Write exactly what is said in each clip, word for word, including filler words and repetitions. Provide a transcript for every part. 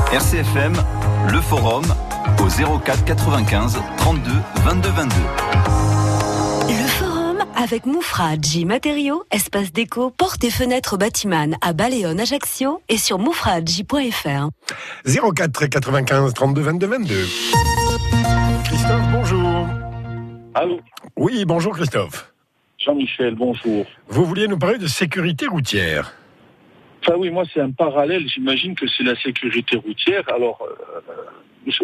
R C F M, le forum, au zéro quatre quatre-vingt-quinze trente-deux vingt-deux vingt-deux. Le forum avec Moufradji Matériaux, espace déco, portes et fenêtres bâtiment à Baleone, Ajaccio et sur moufradji point f r. zéro quatre quatre-vingt-quinze trente-deux vingt-deux vingt-deux. Christophe, bonjour. Allô. Oui, bonjour Christophe. Jean-Michel, bonjour. Vous vouliez nous parler de sécurité routière. Enfin oui, moi c'est un parallèle, j'imagine que c'est la sécurité routière. Alors, euh, je,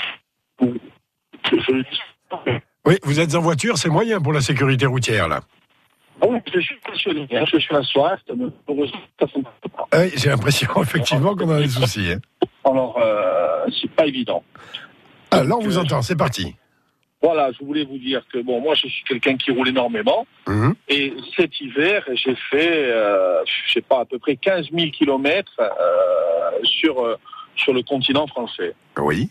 je, je... Oui, vous êtes en voiture, c'est moyen pour la sécurité routière là. Ah oui, je suis passionné, hein, je suis à Soast, mais heureusement ça ne fonctionne pas. Oui, j'ai l'impression effectivement qu'on a des soucis. Hein. Alors, euh, c'est pas évident. Alors, on vous entend, c'est parti. Voilà, je voulais vous dire que, bon, moi, je suis quelqu'un qui roule énormément. Mmh. Et cet hiver, j'ai fait, euh, je sais pas, à peu près quinze mille kilomètres euh, sur, euh, sur le continent français. Oui.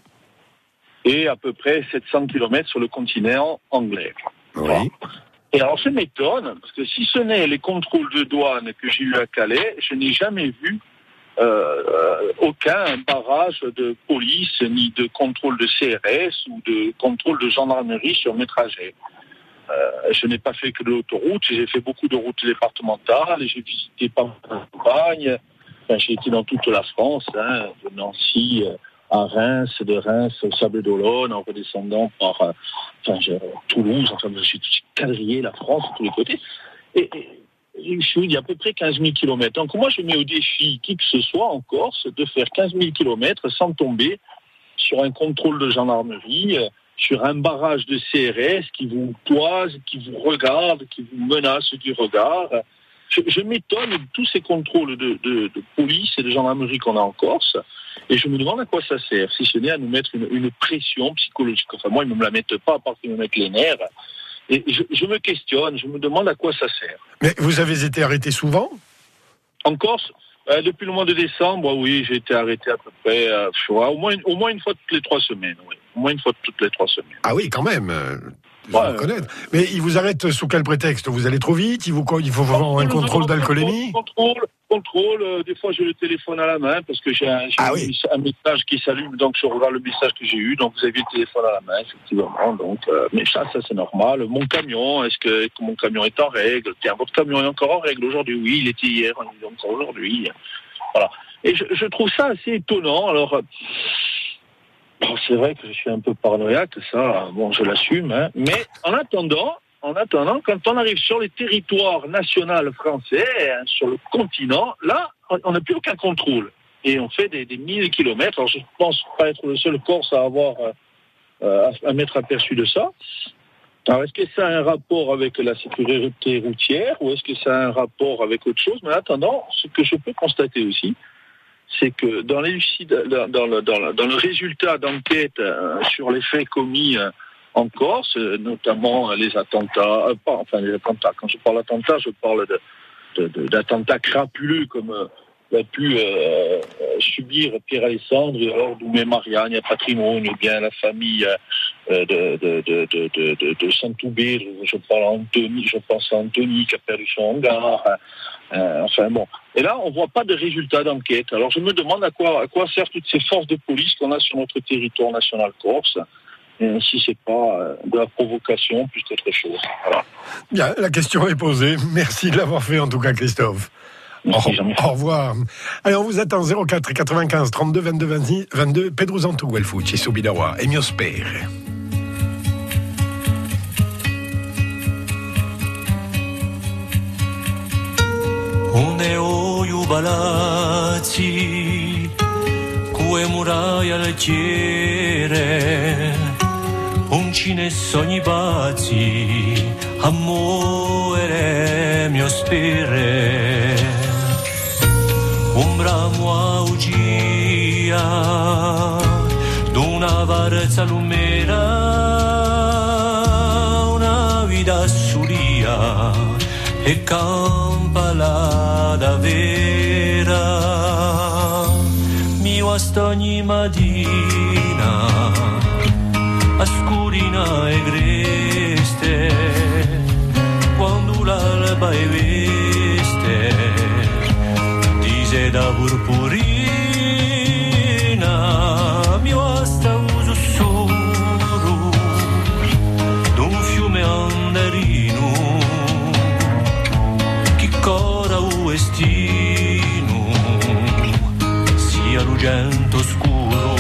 Et à peu près sept cents kilomètres sur le continent anglais. Oui. Voilà. Et alors, je m'étonne, parce que si ce n'est les contrôles de douane que j'ai eu à Calais, je n'ai jamais vu Euh, euh, aucun barrage de police, ni de contrôle de C R S ou de contrôle de gendarmerie sur mes trajets. Euh, je n'ai pas fait que de l'autoroute, j'ai fait beaucoup de routes départementales, j'ai visité pas mal de campagnes, enfin, j'ai été dans toute la France, hein, de Nancy à Reims, de Reims au Sable-d'Olonne, en redescendant par euh, enfin, je, Toulouse, enfin je suis quadrillé la France de tous les côtés. Et, et je suis il y a à peu près quinze mille kilomètres. Donc moi, je mets au défi qui que ce soit en Corse de faire quinze mille kilomètres sans tomber sur un contrôle de gendarmerie, sur un barrage de C R S qui vous toise, qui vous regarde, qui vous menace du regard. Je, je m'étonne de tous ces contrôles de, de, de police et de gendarmerie qu'on a en Corse, et je me demande à quoi ça sert, si ce n'est à nous mettre une, une pression psychologique. Enfin, moi, ils ne me la mettent pas, à part qu'ils me mettent les nerfs. Et je, je me questionne, je me demande à quoi ça sert. Mais vous avez été arrêté souvent ? En Corse, euh, depuis le mois de décembre, oui, j'ai été arrêté à peu près, euh, au, moins, au moins une fois toutes les trois semaines. Oui. Au moins une fois toutes les trois semaines. Ah oui, quand même. Je ouais, reconnaître. Mais ils vous arrêtent sous quel prétexte ? Vous allez trop vite ? Il, vous, il faut avoir un contrôle d'alcoolémie ? Contrôle, contrôle. Euh, des fois, j'ai le téléphone à la main parce que j'ai, un, j'ai ah un, oui. un message qui s'allume, donc je regarde le message que j'ai eu. Donc, vous avez le téléphone à la main, effectivement. Donc, euh, mais ça, ça c'est normal. Mon camion, est-ce que, que mon camion est en règle ? Tiens, votre camion est encore en règle aujourd'hui ? Oui, il était hier, il est encore aujourd'hui. Voilà. Et je, je trouve ça assez étonnant. Alors. Euh, Bon, c'est vrai que je suis un peu paranoïaque, ça, bon, je l'assume, hein. Mais en attendant, en attendant, quand on arrive sur les territoires nationaux français, hein, sur le continent, là, on n'a plus aucun contrôle. Et on fait des, des mille kilomètres. Alors, je pense pas être le seul Corse à avoir, euh, à, à m'être aperçu de ça. Alors, est-ce que ça a un rapport avec la sécurité routière ou est-ce que ça a un rapport avec autre chose ? Mais en attendant, ce que je peux constater aussi, c'est que dans, les, dans, dans, le, dans, le, dans le résultat d'enquête euh, sur les faits commis euh, en Corse, euh, notamment euh, les attentats, euh, pas, enfin les attentats, quand je parle d'attentats, je parle de, de, de, d'attentats crapuleux comme euh, l'a pu euh, subir Pierre Alessandre, alors Doumé Marianne, il patrimoine, ou bien la famille euh, de, de, de, de, de, de, de Saint-Toubé, je parle à Anthony, je pense à Anthony qui a perdu son hangar. Euh, enfin bon. Et là, on ne voit pas de résultats d'enquête. Alors je me demande à quoi, à quoi servent toutes ces forces de police qu'on a sur notre territoire national corse, et si c'est pas euh, de la provocation plus qu'autre chose. Voilà. Bien, la question est posée. Merci de l'avoir fait en tout cas, Christophe. Merci, au, au revoir. Allez, on vous attend zéro quatre quatre-vingt-quinze trente-deux vingt-deux vingt-deux. Pedro Zantu, El Fucci, Subidawa e mio spere. Une oiu palazzi, cue muraie allegere, uncine e sogni pazzi, amore mio spere. Un bramo augia, d'una varza lumera, una vita suria, e campa la da vera. Mi guasta ogni mattina, ascurina e greste, quando l'alba è veste, di seda purpurina, l'argento scuro.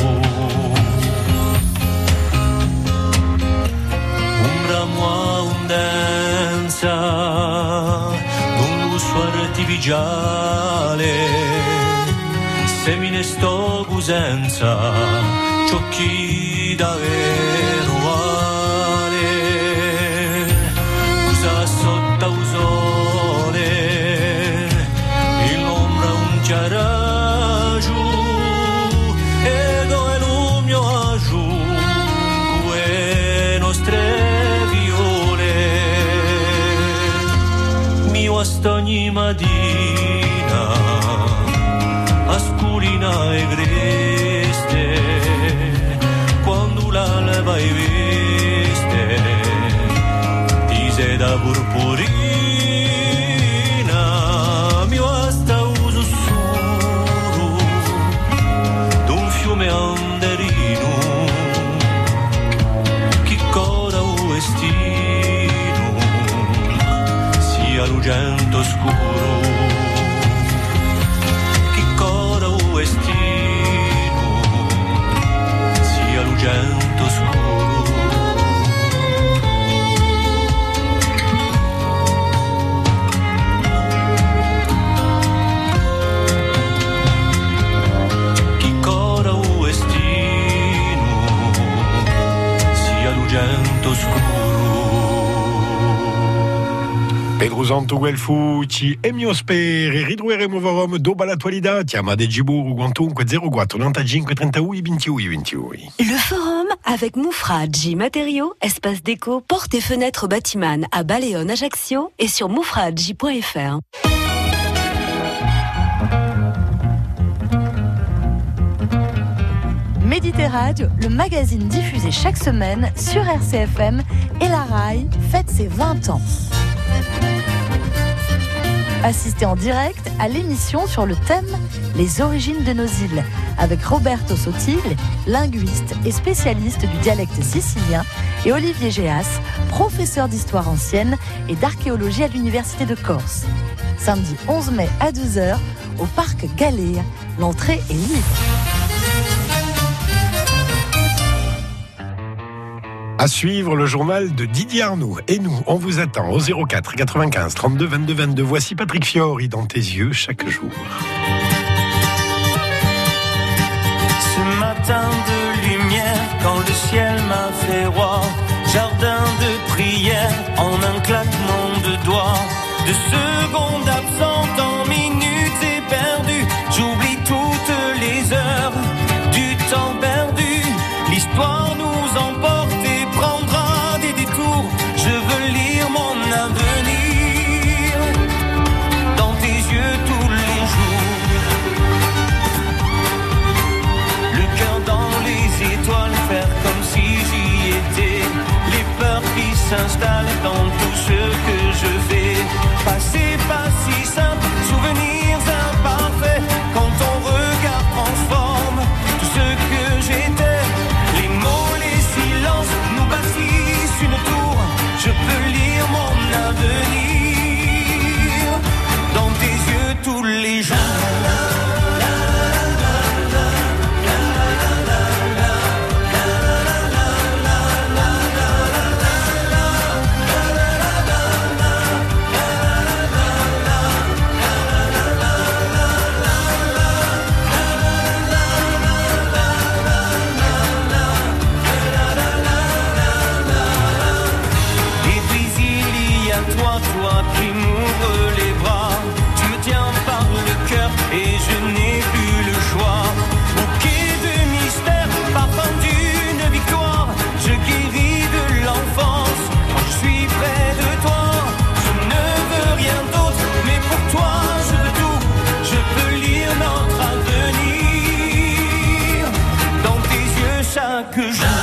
Un ramo un danza d'un lusso artificiale, semine sto gusenza, ciocchi da veruale, usa sotto un sole, in l'ombra un chiaraggio, e dove l'umio giù, e nostre viole, mi guasta ogni mattina, ascurina e greste, quando l'alba è veste, ti sei da purpurina, mi basta un sussurro d'un fiume anderino, chi coda un destino, sia lucento scuro. Destino sia lucento scuro. Chi cora un destino sia lucento scuro. Pedro Zanto Guelfucci e mio spere ridurremo vorom dopo l'attualità chiama de Giburu quantunque zero quattro novantacinque trentadue ventidue ventidue. Le forum avec Moufradji Matériaux, espace déco, portes et fenêtres Batiman à Baleone Ajaccio et sur moufradji point f r. Méditerradio, le magazine diffusé chaque semaine sur R C F M et la R A I fête ses vingt ans. Assistez en direct à l'émission sur le thème « Les origines de nos îles » avec Roberto Sottile, linguiste et spécialiste du dialecte sicilien, et Olivier Géas, professeur d'histoire ancienne et d'archéologie à l'Université de Corse. Samedi onze mai à douze heures au Parc Galéa. L'entrée est libre. À suivre le journal de Didier Arnoux. Et nous, on vous attend au zéro quatre quatre-vingt-quinze trente-deux vingt-deux vingt-deux. Voici Patrick Fiori dans tes yeux chaque jour. Ce matin de lumière, quand le ciel m'a fait roi, jardin de prière en un claquement de doigts, de secondes absentes en minutes éperdues, j'oublie toutes les heures du temps perdu. L'histoire nous emporte et prendra des détours. Je veux lire mon avenir dans tes yeux tous les jours. Le cœur dans les étoiles, faire comme si j'y étais. Les peurs qui s'installent dans tout ce que je fais. Passé pas si simple, souvenirs imparfaits. Quand ton regard transforme tout ce que j'étais. Les mots, les silences nous bâtissent une tour. Je peux lire mon avenir dans tes yeux tous les jours. Toi qui m'ouvres les bras, tu me tiens par le cœur et je n'ai plus le choix. Bouquet de mystère, parfum d'une victoire, je guéris de l'enfance quand je suis près de toi. Je ne veux rien d'autre, mais pour toi je veux tout. Je peux lire notre avenir dans tes yeux chaque jour.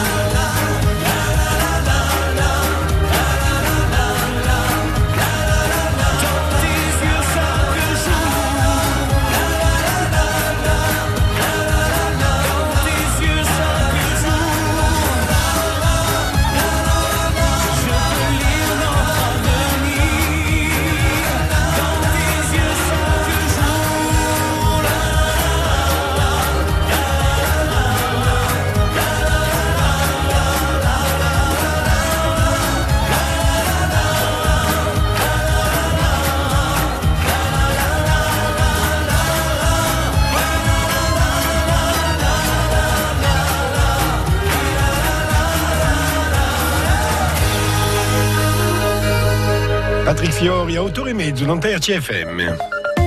Patrick Fiori a autorimé du Nanterre T F M.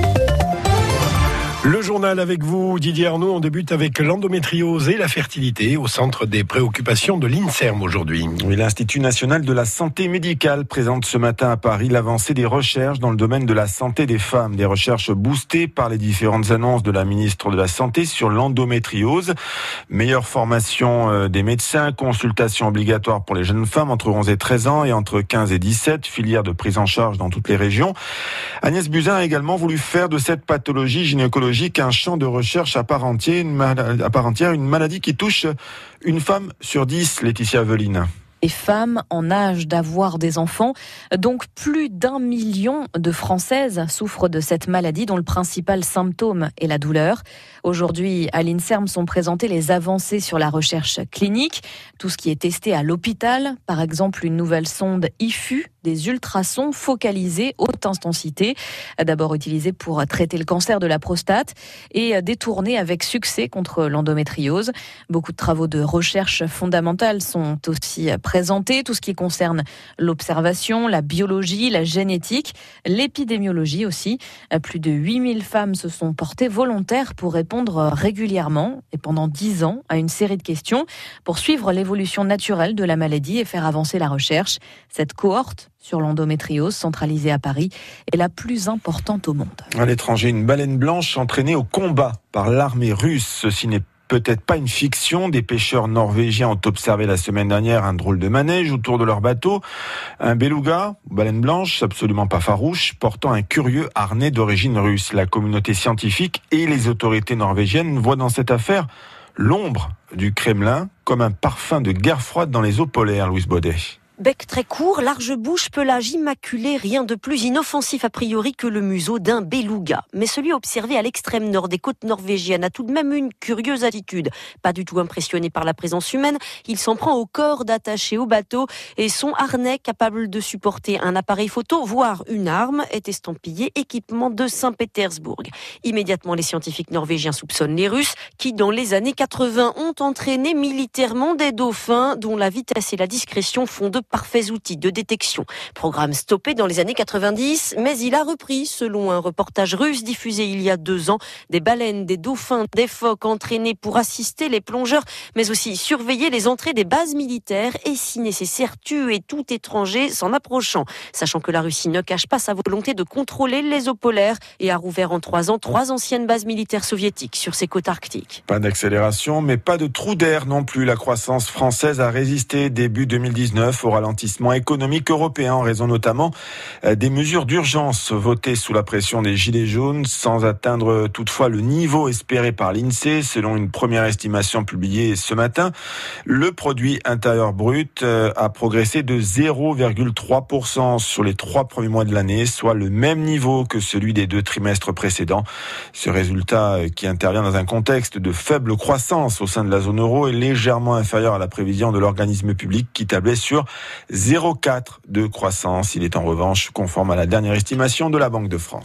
Le journal avec vous, Didier Arnaud. On débute avec l'endométriose et la fertilité au centre des préoccupations de l'INSERM aujourd'hui. Oui, l'Institut national de la santé médicale présente ce matin à Paris l'avancée des recherches dans le domaine de la santé des femmes. Des recherches boostées par les différentes annonces de la ministre de la Santé sur l'endométriose. Meilleure formation des médecins, consultation obligatoire pour les jeunes femmes entre onze et treize ans et entre quinze et dix-sept, filière de prise en charge dans toutes les régions. Agnès Buzyn a également voulu faire de cette pathologie gynécologique un champ de recherche à part entière, une maladie, à part entière, une maladie qui touche une femme sur dix, Laetitia Aveline. Et femmes en âge d'avoir des enfants. Donc plus d'un million de Françaises souffrent de cette maladie dont le principal symptôme est la douleur. Aujourd'hui, à l'INSERM sont présentées les avancées sur la recherche clinique, tout ce qui est testé à l'hôpital, par exemple une nouvelle sonde I F U, des ultrasons focalisés haute intensité, d'abord utilisés pour traiter le cancer de la prostate et détournés avec succès contre l'endométriose. Beaucoup de travaux de recherche fondamentale sont aussi présentés, tout ce qui concerne l'observation, la biologie, la génétique, l'épidémiologie aussi. Plus de huit mille femmes se sont portées volontaires pour répondre régulièrement et pendant dix ans à une série de questions pour suivre l'évolution naturelle de la maladie et faire avancer la recherche. Cette cohorte sur l'endométriose centralisée à Paris est la plus importante au monde. À l'étranger, une baleine blanche entraînée au combat par l'armée russe. Ceci n'est peut-être pas une fiction. Des pêcheurs norvégiens ont observé la semaine dernière un drôle de manège autour de leur bateau. Un beluga, baleine blanche, absolument pas farouche, portant un curieux harnais d'origine russe. La communauté scientifique et les autorités norvégiennes voient dans cette affaire l'ombre du Kremlin comme un parfum de guerre froide dans les eaux polaires, Louise Baudet. Bec très court, large bouche, pelage immaculé, rien de plus inoffensif a priori que le museau d'un beluga. Mais celui observé à l'extrême nord des côtes norvégiennes a tout de même une curieuse attitude. Pas du tout impressionné par la présence humaine, il s'en prend aux cordes attachées au bateau et son harnais capable de supporter un appareil photo, voire une arme, est estampillé équipement de Saint-Pétersbourg. Immédiatement, les scientifiques norvégiens soupçonnent les Russes qui, dans les années quatre-vingts, ont entraîné militairement des dauphins dont la vitesse et la discrétion font de parfaits outils de détection. Programme stoppé dans les années quatre-vingt-dix, mais il a repris, selon un reportage russe diffusé il y a deux ans, des baleines, des dauphins, des phoques entraînés pour assister les plongeurs, mais aussi surveiller les entrées des bases militaires et, si nécessaire, tuer tout étranger s'en approchant. Sachant que la Russie ne cache pas sa volonté de contrôler les eaux polaires et a rouvert en trois ans trois anciennes bases militaires soviétiques sur ses côtes arctiques. Pas d'accélération, mais pas de trou d'air non plus. La croissance française a résisté début deux mille dix-neuf au ralentissement économique européen en raison notamment des mesures d'urgence votées sous la pression des Gilets jaunes sans atteindre toutefois le niveau espéré par l'INSEE. Selon une première estimation publiée ce matin, le produit intérieur brut a progressé de zéro virgule trois pour cent sur les trois premiers mois de l'année, soit le même niveau que celui des deux trimestres précédents. Ce résultat, qui intervient dans un contexte de faible croissance au sein de la zone euro, est légèrement inférieur à la prévision de l'organisme public qui tablait sur zéro virgule quatre de croissance. Il est en revanche conforme à la dernière estimation de la Banque de France.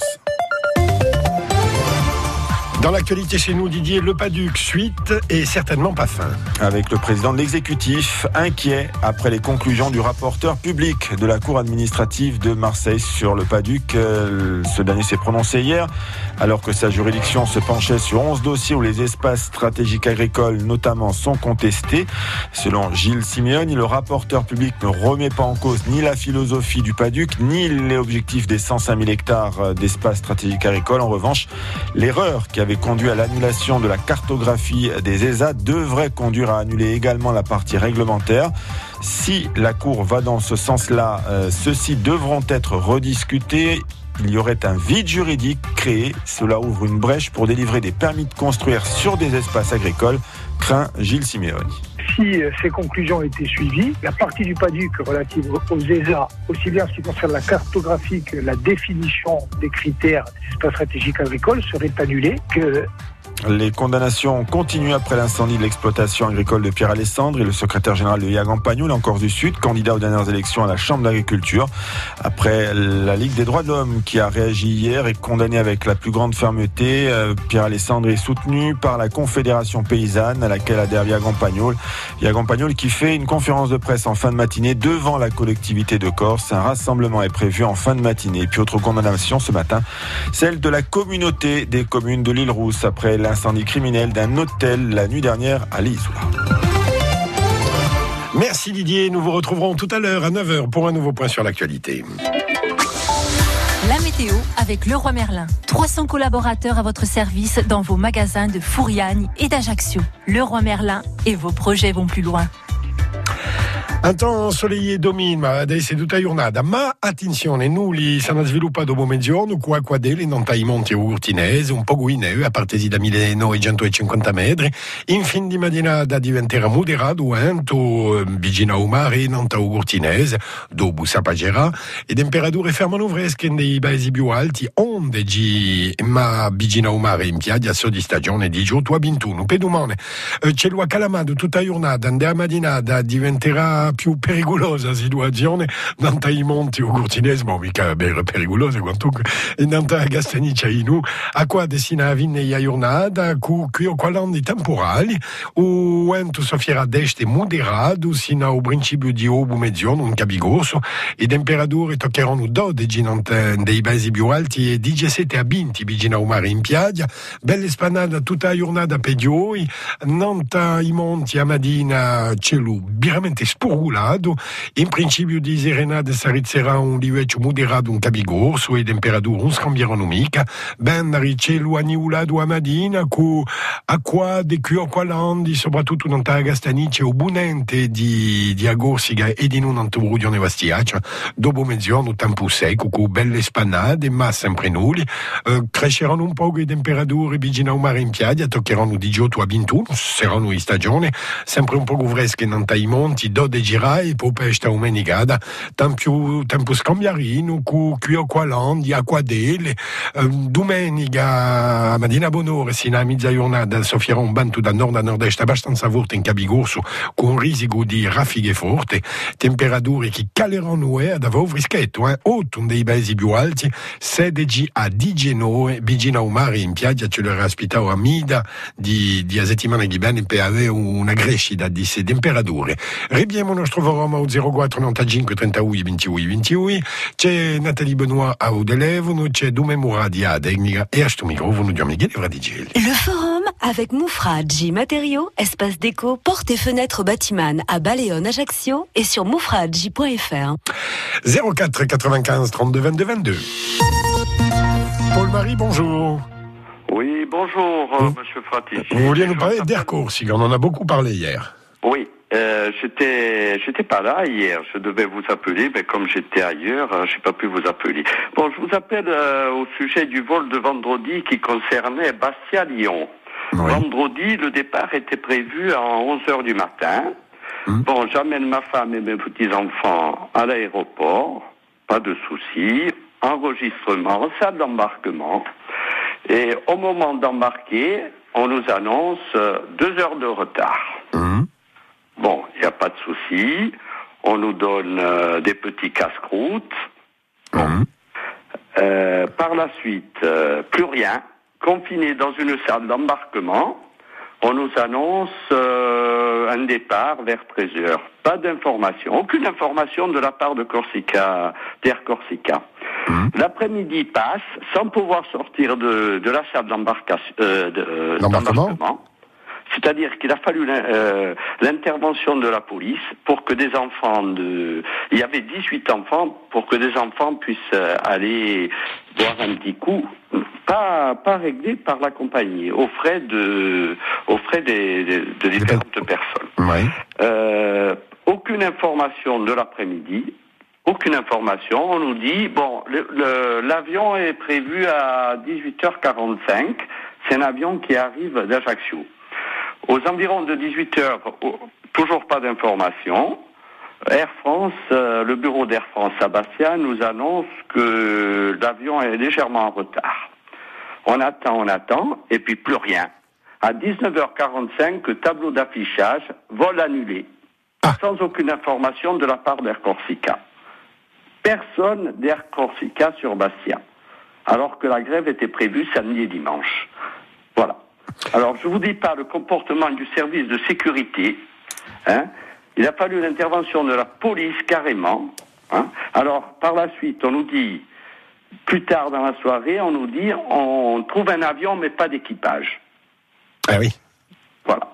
Dans l'actualité chez nous, Didier, le Paduc, suite et certainement pas fin. Avec le président de l'exécutif inquiet après les conclusions du rapporteur public de la Cour administrative de Marseille sur le Paduc. Ce dernier s'est prononcé hier, alors que sa juridiction se penchait sur onze dossiers où les espaces stratégiques agricoles notamment sont contestés. Selon Gilles Simeoni, le rapporteur public ne remet pas en cause ni la philosophie du Paduc, ni les objectifs des cent cinq mille hectares d'espaces stratégiques agricoles. En revanche, l'erreur qui avait conduit à l'annulation de la cartographie des E S A devrait conduire à annuler également la partie réglementaire. Si la Cour va dans ce sens-là, euh, ceux-ci devront être rediscutés. Il y aurait un vide juridique créé. Cela ouvre une brèche pour délivrer des permis de construire sur des espaces agricoles, craint Gilles Simeoni. Si ces conclusions étaient suivies, la partie du Paduc relative aux E S A, aussi bien en ce qui concerne la cartographie que la définition des critères des espaces stratégiques agricoles, serait annulée, que Les condamnations continuent après l'incendie de l'exploitation agricole de Pierre-Alessandre et le secrétaire général de Yagan Pagnol, en Corse du Sud, candidat aux dernières élections à la Chambre d'agriculture. Après la Ligue des droits de l'homme qui a réagi hier et condamné avec la plus grande fermeté, Pierre-Alessandre est soutenu par la Confédération paysanne à laquelle adhère Yagan Pagnol. Yagan Pagnol qui fait une conférence de presse en fin de matinée devant la collectivité de Corse. Un rassemblement est prévu en fin de matinée. Et puis autre condamnation ce matin, celle de la communauté des communes de l'île Rousse après l'incendie criminel d'un hôtel la nuit dernière à l'Isola. Merci Didier, nous vous retrouverons tout à l'heure à neuf heures pour un nouveau point sur l'actualité. La météo avec Leroy Merlin. trois cents collaborateurs à votre service dans vos magasins de Fouriane et d'Ajaccio. Leroy Merlin et vos projets vont plus loin. Un temps ensoleillé domine, ma adesso è tutta giornata, ma attenzione, nulli sono sviluppato dopo mezzogiorno, qua qua delle, non tai monti urtinese, un po' guineo, a partire da millenovecentocinquanta metri, in fin di mattinata diventerà moderato, vento, vicino al mare, non ta urtinese, dopo sapaggerà, e temperature fermano fresche nei paesi più alti, onde gi, ma vicino al mare in piaggia, so di stagione di diciotto a ventuno, per domani, c'è l'ua calamato tutta giornata, andare a mattinata diventerà più pericolosa situazione Nanta i monti o Cortines, ma mica pericolosa quantunque, e Nanta Gastaniccia Inu, a qua destina a vinne a giornata, cu qui o qualandi temporali, o vento soffierà d'este moderato, sino al principio di obu mezzogiorno, un cabigoso, e temperature toccheranno dodici dei paesi più alti e diciassette a venti vicino al mare in piaggia, belle spanate tutta la giornata per gioi, Nanta i monti a Madina cielo veramente spurulato, in principio di serenade sarezzerà un livello moderato, un cabigorso e temperature non scambieranno mica, ben cielo anniulato a Madina, con acqua di qui o qualandi, soprattutto non ta Gastaniccia o bunente di, di Agorsiga e di non Antorudione Vastiaccia, dopo mezzogiorno tempo secco, con belle spannate, ma sempre nulli, eh, cresceranno un po' le temperature vicino al mare in piaggia, toccheranno diciotto a ventuno, saranno in stagione, sempre un po' fresche non ta i monti, dodici girai, poi pesta umenicata, tempo, tempo scambiarino, cu qui o qualandi, acqua delle, eh, domenica a Madina Bonore, sino a mezza giornata, soffierà un vento da nord a nord-est abbastanza forte in Cabigorso, con un risico di raffiche forti, temperature che caleranno ad avere frischetto, eh? otto dei paesi più alti, sedici a diciannove, vicino al mare in piaggia, ce l'ho ospitato a Mida di, di a settimana che bene per avere una crescita di queste temperature. Ribiamo il nostro forum al zero quattro novantacinque trentuno ventuno ventuno, c'è Nathalie Benoît a Udelevono, c'è Dume Mouradi a Tecnica e a sto microfono di Miguel Vradigelli. Le forum avec Moufradji Matériaux, espace déco, porte et fenêtres Batiman à Baleone, Ajaccio et sur moufradji point f r. zéro quatre quatre-vingt-quinze trente-deux vingt-deux vingt-deux. Paul-Marie, bonjour. Oui, bonjour, euh, monsieur Fratici. Vous vouliez nous parler d'Air Corsica, on en a beaucoup parlé hier. Oui, euh, j'étais, j'étais pas là hier, je devais vous appeler, mais comme j'étais ailleurs, euh, j'ai pas pu vous appeler. Bon, je vous appelle euh, au sujet du vol de vendredi qui concernait Bastia-Lyon. Oui. Vendredi, le départ était prévu à onze heures du matin. Hum. Bon, j'amène ma femme et mes petits-enfants à l'aéroport, pas de souci, enregistrement, salle d'embarquement. Et au moment d'embarquer, on nous annonce euh, deux heures de retard. Mmh. Bon, il n'y a pas de souci. On nous donne euh, des petits casse-croûtes. Mmh. Euh, par la suite, euh, plus rien. Confiné dans une salle d'embarquement, on nous annonce euh, un départ vers treize heures. Pas d'information, aucune information de la part de Corsica, d'Air Corsica. Mmh. L'après-midi passe sans pouvoir sortir de, de la salle d'embarcation, euh, de, d'embarquement. C'est-à-dire qu'il a fallu euh, l'intervention de la police pour que des enfants de... Il y avait dix-huit enfants pour que des enfants puissent euh, aller boire un petit coup, pas, pas réglé par la compagnie, aux frais de, aux frais des, des, de différentes personnes. Oui. Euh, aucune information de l'après-midi. Aucune information. On nous dit, bon, le, le, l'avion est prévu à dix-huit heures quarante-cinq. C'est un avion qui arrive d'Ajaccio. Aux environs de dix-huit heures, toujours pas d'information. Air France, euh, le bureau d'Air France à Bastia nous annonce que l'avion est légèrement en retard. On attend, on attend, et puis plus rien. À dix-neuf heures quarante-cinq, tableau d'affichage, vol annulé, ah. sans aucune information de la part d'Air Corsica. Personne d'Air Corsica sur Bastia, alors que la grève était prévue samedi et dimanche. Voilà. Alors, je ne vous dis pas le comportement du service de sécurité. Hein. Il a fallu l'intervention de la police carrément. Hein. Alors, par la suite, on nous dit, plus tard dans la soirée, on nous dit, on trouve un avion mais pas d'équipage. Ah oui. Voilà.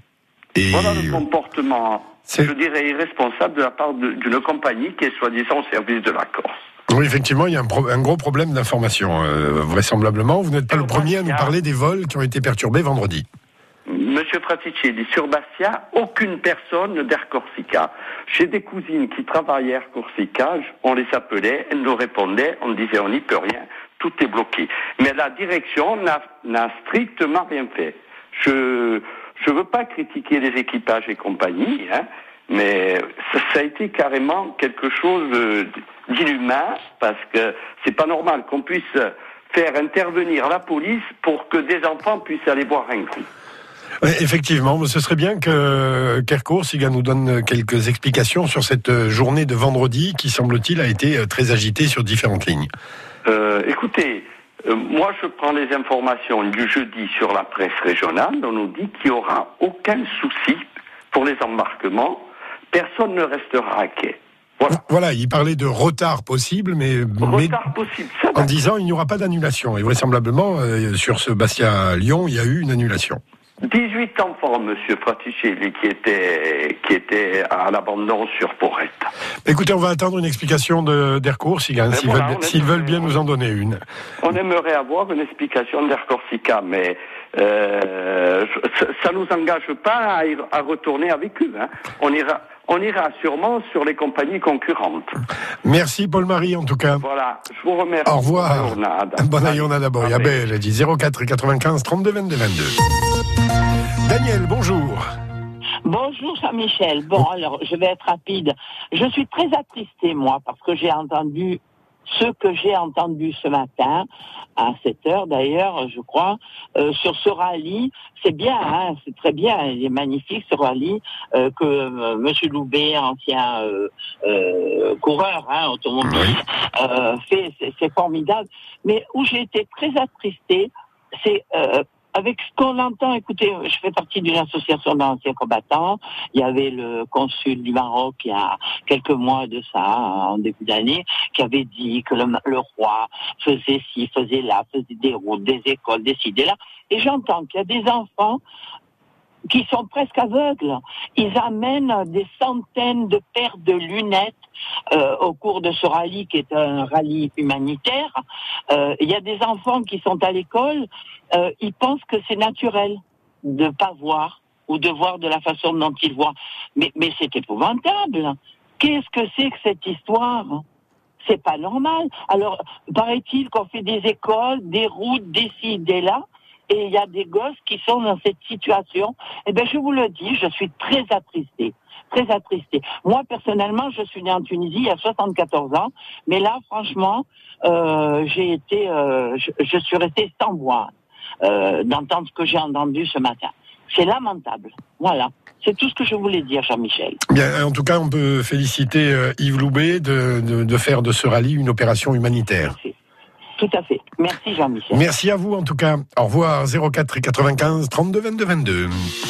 Et voilà le comportement, c'est... je dirais, irresponsable de la part de, d'une compagnie qui est soi-disant au service de la Corse. Oui, effectivement, il y a un, pro- un gros problème d'information, euh, vraisemblablement. Vous n'êtes pas le premier à nous parler des vols qui ont été perturbés vendredi. Monsieur Fraticelli, sur Bastia, aucune personne d'Air Corsica. J'ai des cousines qui travaillent à Air Corsica, on les appelait, elles nous répondaient, on disait on n'y peut rien, tout est bloqué. Mais la direction n'a, n'a strictement rien fait. Je je veux pas critiquer les équipages et compagnie, hein, mais ça, ça a été carrément quelque chose de, d'inhumain, parce que c'est pas normal qu'on puisse faire intervenir la police pour que des enfants puissent aller boire un coup. Oui, effectivement, ce serait bien que qu'Air Corsica nous donne quelques explications sur cette journée de vendredi qui, semble-t-il, a été très agitée sur différentes lignes. Euh, écoutez, euh, moi je prends les informations du jeudi sur la presse régionale, on nous dit qu'il n'y aura aucun souci pour les embarquements, personne ne restera à quai. Voilà. Voilà, il parlait de retard possible, mais, retard mais possible, ça en disant il n'y aura pas d'annulation. Et vraisemblablement, euh, sur ce Bastia-Lyon, il y a eu une annulation. dix-huit enfants, monsieur Fraticelli, qui étaient, qui étaient à l'abandon sur Porrette. Écoutez, on va attendre une explication de, d'Air Corsica, hein, s'ils, voilà, veulent, s'ils veulent bien nous en donner une. On aimerait avoir une explication d'Air Corsica, mais euh, ça ne nous engage pas à, à retourner avec eux. Hein. On ira... On ira sûrement sur les compagnies concurrentes. Merci Paul-Marie en tout cas. Voilà, je vous remercie. Au revoir. Bonne journée d'abord. Il y a Belle, elle dit zéro quatre quatre-vingt-quinze trente-deux vingt-deux vingt-deux. Daniel, bonjour. Bonjour Jean-Michel. Bon, alors, je vais être rapide. Je suis très attristée, moi, parce que j'ai entendu ce que j'ai entendu ce matin, à sept heures d'ailleurs, je crois, euh, sur ce rallye. C'est bien, hein, c'est très bien, il est magnifique ce rallye, euh, que euh, Monsieur Loubet, ancien euh, euh, coureur hein, automobile, euh, fait, c'est, c'est formidable. Mais où j'ai été très attristée, c'est... Euh, avec ce qu'on entend, écoutez, je fais partie d'une association d'anciens combattants. Il y avait le consul du Maroc il y a quelques mois de ça, en début d'année, qui avait dit que le, le roi faisait ci, faisait là, faisait des routes, des écoles, des ci, des là. Et j'entends qu'il y a des enfants qui sont presque aveugles. Ils amènent des centaines de paires de lunettes euh, au cours de ce rallye qui est un rallye humanitaire. Euh, il y a des enfants qui sont à l'école, euh, ils pensent que c'est naturel de pas voir ou de voir de la façon dont ils voient. Mais, mais c'est épouvantable. Qu'est-ce que c'est que cette histoire ? C'est pas normal. Alors, paraît-il qu'on fait des écoles, des routes, des ci, des là, et il y a des gosses qui sont dans cette situation. Eh bien, je vous le dis, je suis très attristée. Très attristée. Moi, personnellement, je suis née en Tunisie il y a soixante-quatorze ans, mais là, franchement, euh, j'ai été, euh, je, je suis restée sans voix euh, d'entendre ce que j'ai entendu ce matin. C'est lamentable. Voilà. C'est tout ce que je voulais dire, Jean-Michel. Bien, en tout cas, on peut féliciter euh, Yves Loubet de, de, de faire de ce rallye une opération humanitaire. Merci. Tout à fait. Merci Jean-Michel. Merci à vous en tout cas. Au revoir. zéro quatre quatre-vingt-quinze trente-deux vingt-deux vingt-deux.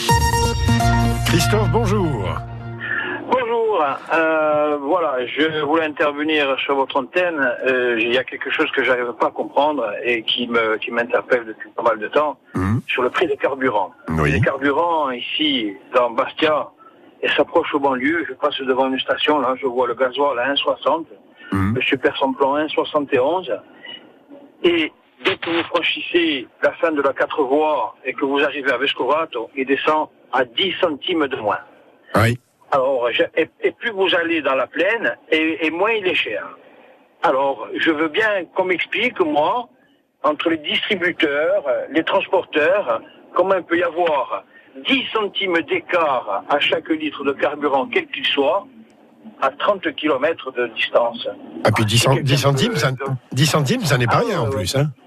Christophe, bonjour. Bonjour. Euh, voilà, je voulais intervenir sur votre antenne. Euh, il y a quelque chose que j'arrive pas à comprendre et qui me qui m'interpelle depuis pas mal de temps mmh. sur le prix des carburants. Oui. Les carburants ici dans Bastia et s'approche aux banlieues. Je passe devant une station là, je vois le gasoil à un virgule soixante, mmh. le super samplon à un virgule soixante et onze. Et dès que vous franchissez la fin de la quatre voies et que vous arrivez à Vescovato, il descend à dix centimes de moins. Oui. Alors, je, et, et plus vous allez dans la plaine, et, et moins il est cher. Alors, je veux bien qu'on m'explique, moi, entre les distributeurs, les transporteurs, comment il peut y avoir dix centimes d'écart à chaque litre de carburant, quel qu'il soit, à trente kilomètres de distance. Ah, puis dix, dix centimes, ça, dix centimes, ça n'est pas ah, rien en plus. Hein.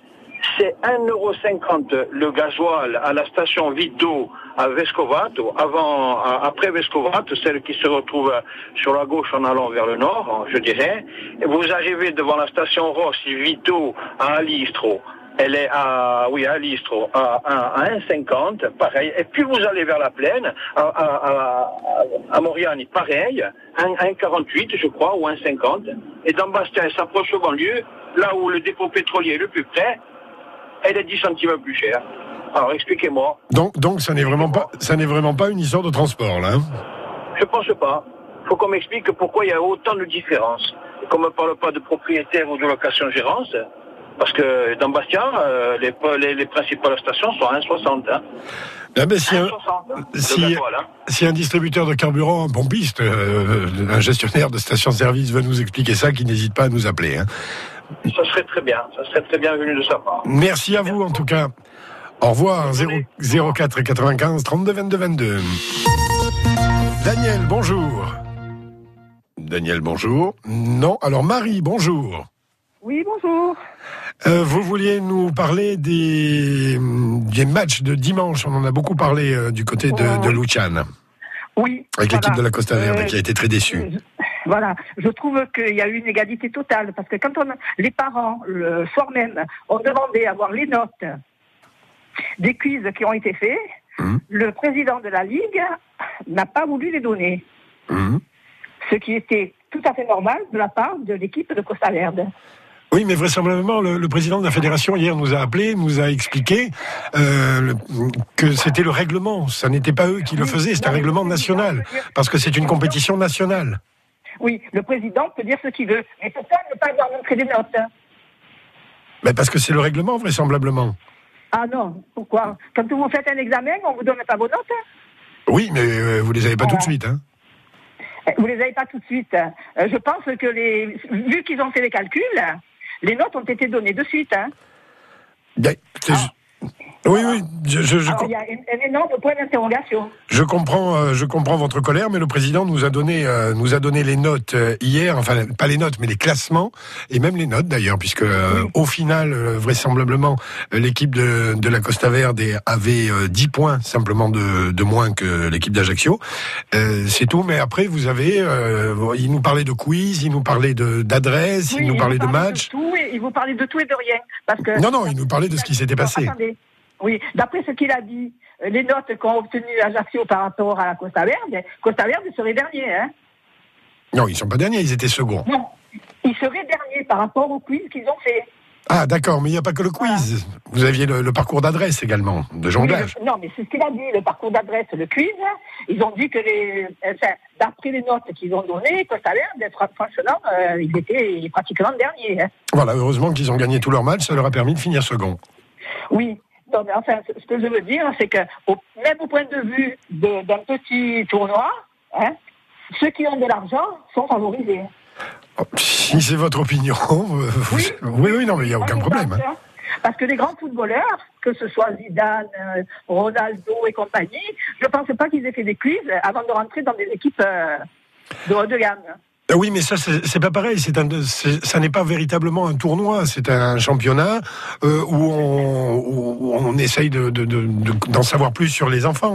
c'est un euro cinquante le gasoil à la station Vito à Vescovato, avant, après Vescovato, celle qui se retrouve sur la gauche en allant vers le nord, je dirais. Et vous arrivez devant la station Rossi Vito à Alistro. Elle est à, oui, à Listro, à, à, à un cinquante, pareil. Et puis vous allez vers la plaine, à, à, à, à Moriani, pareil, un quarante-huit, je crois, ou un cinquante. Et dans Bastia, elle s'approche au banlieue, là où le dépôt pétrolier est le plus près, elle est dix centimes plus chère. Alors expliquez-moi. Donc, donc ça n'est vraiment pas, ça n'est vraiment pas une histoire de transport, là. Hein? Je pense pas. Il faut qu'on m'explique pourquoi il y a autant de différences. Et qu'on ne me parle pas de propriétaire ou de location-gérance. Parce que dans Bastia, euh, les, les, les principales stations sont à un soixante. Hein. Ah ben si, un, si, gasoil, hein. si un distributeur de carburant, un pompiste, euh, un gestionnaire de station-service veut nous expliquer ça, qu'il n'hésite pas à nous appeler. Hein. Ça serait très bien, ça serait très bien venu de sa part. Merci à vous Merci. En tout cas. Au revoir, zéro quatre quatre-vingt-quinze trente-deux vingt-deux vingt-deux. Daniel, bonjour. Daniel, bonjour. Non, alors Marie, bonjour. Oui, bonjour. Euh, vous vouliez nous parler des, des matchs de dimanche. On en a beaucoup parlé euh, du côté de, de Luciane. Oui. Avec voilà. l'équipe de la Costa Verde euh, qui a été très déçue. Je, voilà. Je trouve qu'il y a eu une égalité totale parce que quand on, les parents, le soir même, ont demandé à voir les notes des quiz qui ont été faits, mmh. le président de la Ligue n'a pas voulu les donner. Mmh. Ce qui était tout à fait normal de la part de l'équipe de Costa Verde. Oui, mais vraisemblablement, le, le président de la fédération hier nous a appelé, nous a expliqué euh, le, que c'était le règlement. Ça n'était pas eux qui le faisaient, c'est un règlement national, parce que c'est une compétition nationale. Oui, le président peut dire ce qu'il veut, mais pourquoi ne pas avoir montré des notes? Ben parce que c'est le règlement, vraisemblablement. Ah non, pourquoi? Quand vous faites un examen, on vous donne pas vos notes? Oui, mais euh, vous les avez pas voilà. tout de suite, hein. Vous les avez pas tout de suite. Euh, je pense que les, vu qu'ils ont fait les calculs, les notes ont été données de suite. Hein. Ben, ah. Oui, oui. Je, je, je Alors, il y a un, un énorme point d'interrogation. Je comprends, euh, je comprends votre colère, mais le président nous a donné, euh, nous a donné les notes euh, hier, enfin pas les notes, mais les classements et même les notes d'ailleurs, puisque euh, oui. au final, euh, vraisemblablement, l'équipe de, de la Costa Verde avait euh, dix points simplement de, de moins que l'équipe d'Ajaccio. Euh, c'est tout. Mais après, vous avez, euh, il nous parlait de quiz, il nous parlait de d'adresse, oui, il nous parlait de match. De tout et, il vous parlait de tout et de rien, parce que non, non, il nous parlait de ce qui s'était passé. Attendez. Oui, d'après ce qu'il a dit, les notes qu'ont obtenues Ajaccio par rapport à la Costa Verde, Costa Verde serait dernier, hein. Non, ils ne sont pas derniers, ils étaient seconds. Non, ils seraient derniers par rapport au quiz qu'ils ont fait. Ah, d'accord, mais il n'y a pas que le quiz. Voilà. Vous aviez le, le parcours d'adresse également, de jonglage. Oui, non, mais c'est ce qu'il a dit, le parcours d'adresse, le quiz. Ils ont dit que, les, enfin, d'après les notes qu'ils ont données, Costa Verde, franchement, euh, ils étaient pratiquement derniers. Hein. Voilà, heureusement qu'ils ont gagné tous leurs matchs, ça leur a permis de finir second. Oui. Non, mais enfin, ce que je veux dire, c'est que au, même au point de vue de, d'un petit tournoi, hein, ceux qui ont de l'argent sont favorisés. Oh, si c'est votre opinion, euh, oui, oui, oui, non, mais il n'y a aucun problème. Hein. Parce que les grands footballeurs, que ce soit Zidane, euh, Ronaldo et compagnie, je ne pense pas qu'ils aient fait des quiz avant de rentrer dans des équipes euh, de haut de gamme. Oui, mais ça, c'est, c'est pas pareil. C'est un, c'est, ça n'est pas véritablement un tournoi. C'est un championnat euh, où, on, où on essaye de, de, de, de, d'en savoir plus sur les enfants.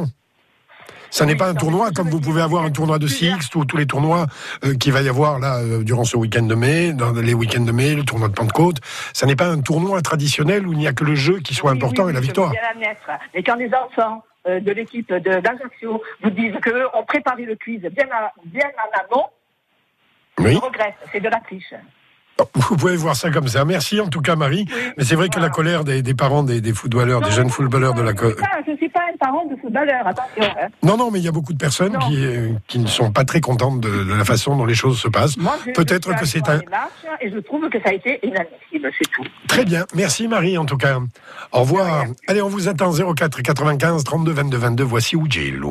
Ça n'est oui, pas un tournoi comme vous pouvez avoir un tournoi de Sixte ou tous les tournois euh, qu'il va y avoir là euh, durant ce week-end de mai, dans les week-ends de mai, le tournoi de Pentecôte. Ça n'est pas un tournoi traditionnel où il n'y a que le jeu qui soit oui, important oui, et la victoire. Mais quand les enfants euh, de l'équipe de, d'Ajaccio vous disent qu'eux ont préparé le quiz bien, à, bien en amont, oui. Je regrette, c'est de la triche. Vous pouvez voir ça comme ça. Merci en tout cas, Marie. Oui, mais c'est vrai voilà. que la colère des, des parents des, des footballeurs, non, des jeunes footballeurs de la... Je ne suis pas un parent de footballeur, attention. Hein. Non, non, mais il y a beaucoup de personnes qui, qui ne sont pas très contentes de, de la façon dont les choses se passent. Moi, je, Peut-être je que c'est un... Et je trouve que ça a été inadmissible, c'est tout. Très bien. Merci, Marie, en tout cas. Au revoir. Ouais. Allez, on vous attend zéro quatre quatre-vingt-quinze trente-deux vingt-deux vingt-deux. Voici Ugello.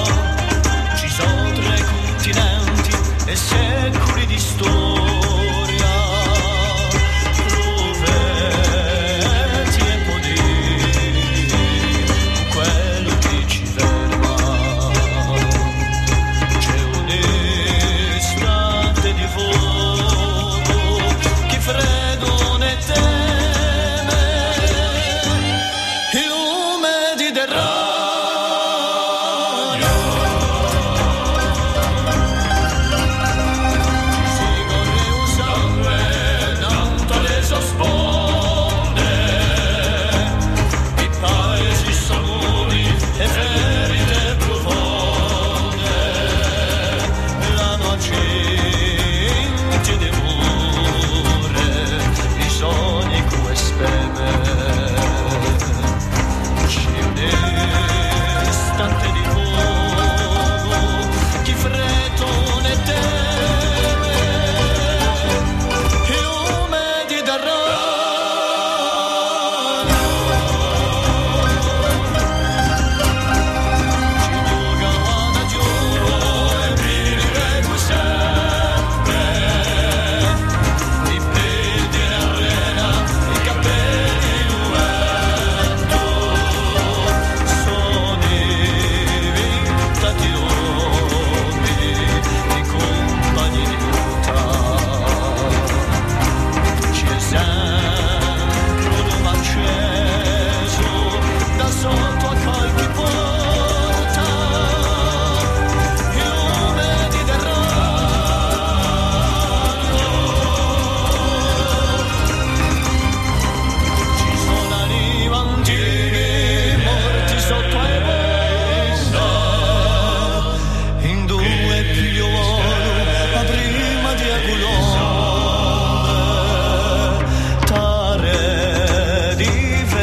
E secoli di storia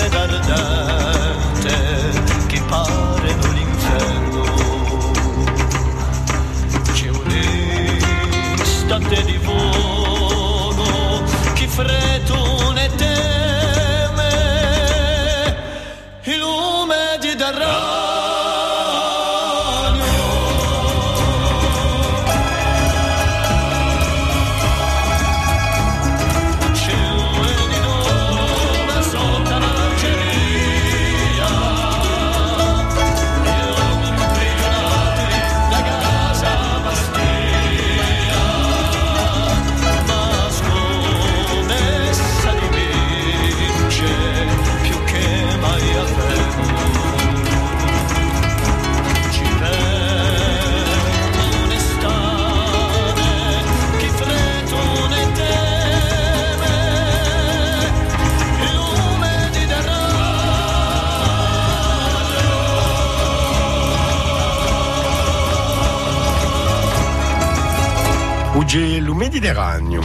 sole d'ardente che pare l'inferno. C'è un istante di volo che freddo ne teme, il lume di darà. Ugge le Méditerranée.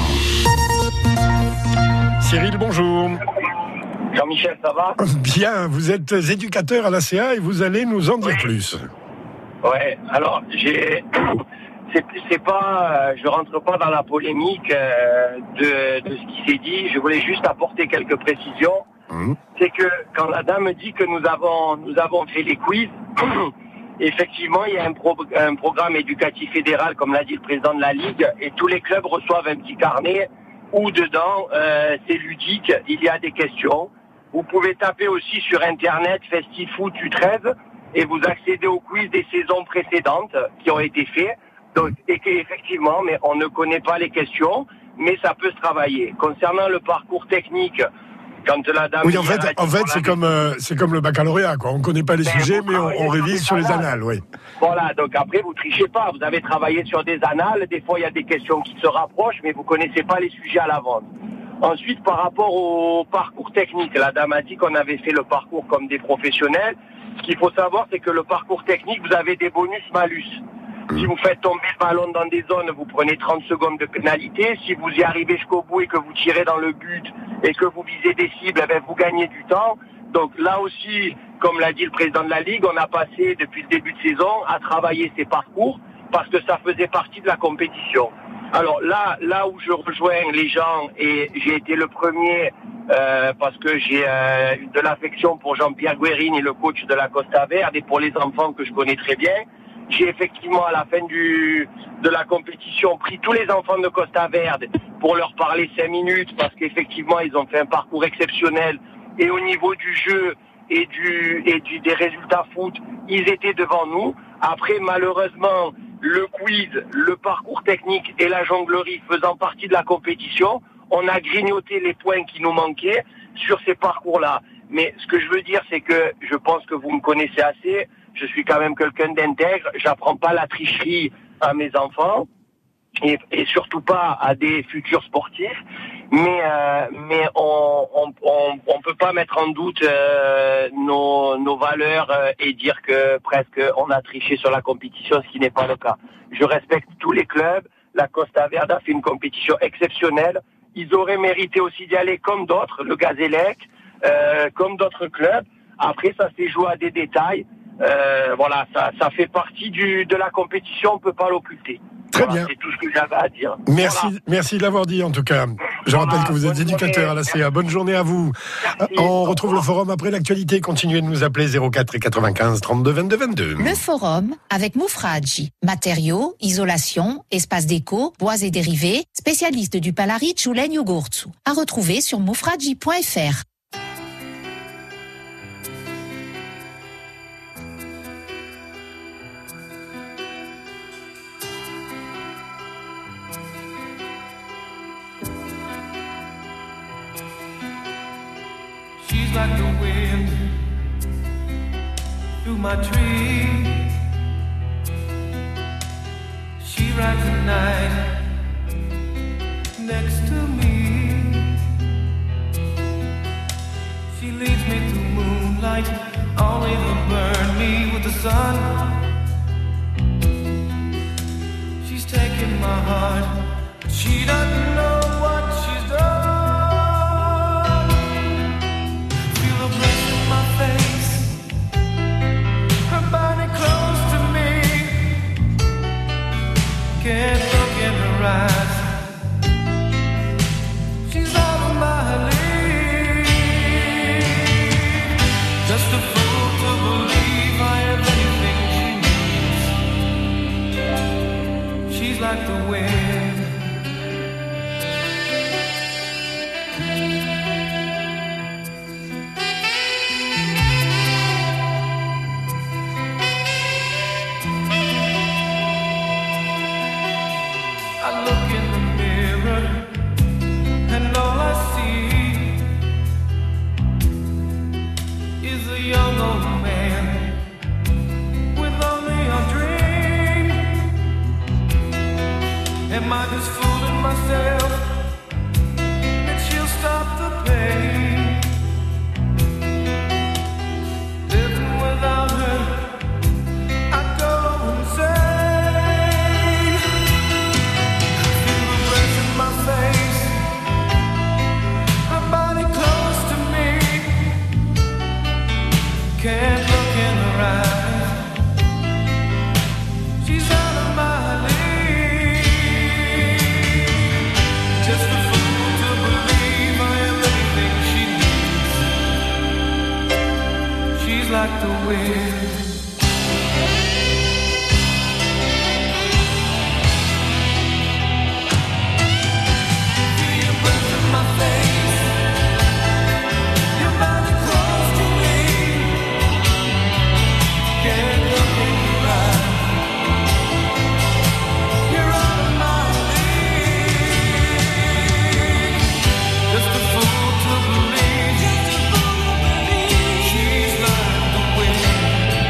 Cyril, bonjour. Jean-Michel, ça va? Bien, vous êtes éducateur à l'A C A et vous allez nous en dire plus. Ouais, alors, j'ai... C'est, c'est pas... Je rentre pas dans la polémique euh, de, de ce qui s'est dit, je voulais juste apporter quelques précisions. Mmh. C'est que quand la dame dit que nous avons, nous avons fait les quiz... Effectivement, il y a un, pro- un programme éducatif fédéral, comme l'a dit le président de la Ligue, et tous les clubs reçoivent un petit carnet où dedans, euh, c'est ludique, il y a des questions. Vous pouvez taper aussi sur Internet FestiFoot U treize et vous accédez au quiz des saisons précédentes qui ont été faits. Donc, et qu'effectivement, mais on ne connaît pas les questions, mais ça peut se travailler. Concernant le parcours technique, quand la dame... Oui, en fait, en fait c'est, comme, euh, c'est comme le baccalauréat, quoi. On ne connaît pas les ben, sujets, mais on, on révise sur les annales, oui. Voilà, donc après, vous trichez pas. Vous avez travaillé sur des annales. Des fois, il y a des questions qui se rapprochent, mais vous ne connaissez pas les sujets à l'avance. Ensuite, par rapport au parcours technique, la dame a dit qu'on avait fait le parcours comme des professionnels. Ce qu'il faut savoir, c'est que le parcours technique, vous avez des bonus-malus. Si vous faites tomber le ballon dans des zones, vous prenez trente secondes de pénalité. Si vous y arrivez jusqu'au bout et que vous tirez dans le but et que vous visez des cibles, eh bien, vous gagnez du temps. Donc là aussi, comme l'a dit le président de la Ligue, on a passé depuis le début de saison à travailler ces parcours parce que ça faisait partie de la compétition. Alors là, là où je rejoins les gens, et j'ai été le premier euh, parce que j'ai euh, de l'affection pour Jean-Pierre Guérini, le coach de la Costa Verde, et pour les enfants que je connais très bien. J'ai effectivement, à la fin du, de la compétition, pris tous les enfants de Costa Verde pour leur parler cinq minutes parce qu'effectivement, ils ont fait un parcours exceptionnel. Et au niveau du jeu et, du, et du, des résultats foot, ils étaient devant nous. Après, malheureusement, le quiz, le parcours technique et la jonglerie faisant partie de la compétition, on a grignoté les points qui nous manquaient sur ces parcours-là. Mais ce que je veux dire, c'est que je pense que vous me connaissez assez. Je suis quand même quelqu'un d'intègre. J'apprends pas la tricherie à mes enfants et, et surtout pas à des futurs sportifs. Mais euh, mais on on, on on peut pas mettre en doute euh, nos nos valeurs euh, et dire que presque on a triché sur la compétition, ce qui n'est pas le cas. Je respecte tous les clubs. La Costa Verde a fait une compétition exceptionnelle. Ils auraient mérité aussi d'y aller comme d'autres, le Gazélec, euh, comme d'autres clubs. Après, ça s'est joué à des détails. Euh, voilà, ça, ça fait partie du, de la compétition, on ne peut pas l'occulter. Très voilà, bien. C'est tout ce que j'avais à dire. Merci, voilà. merci de l'avoir dit en tout cas. Je voilà, rappelle que vous êtes éducateur à l'A C A. Bonne journée à vous. Merci. On retrouve le forum après l'actualité. Continuez de nous appeler zéro quatre quatre-vingt-quinze trente-deux vingt-deux vingt-deux. Le forum avec Moufradji. Matériaux, isolation, espace déco, bois et dérivés. Spécialiste du Palari Tchoulen Yogurtsu. À retrouver sur moufradji point f r. She's like the wind through my tree. She rides the night next to me. She leads me through moonlight, only to burn me with the sun. She's taking my heart, but she doesn't know what she's done. Feel the breath a young old man with only a dream. Am I just fooling myself that she'll stop the pain? Living without her, I go insane. Feel the breath in my face, her body close to me. Can't look in her eyes, she's out of my league. Just a fool to believe I am anything she needs. She's like the wind. Feel your breath in my face, your body close to me. Can't look in your eyes, you're out of my league. Just a fool to believe, she's like the wind.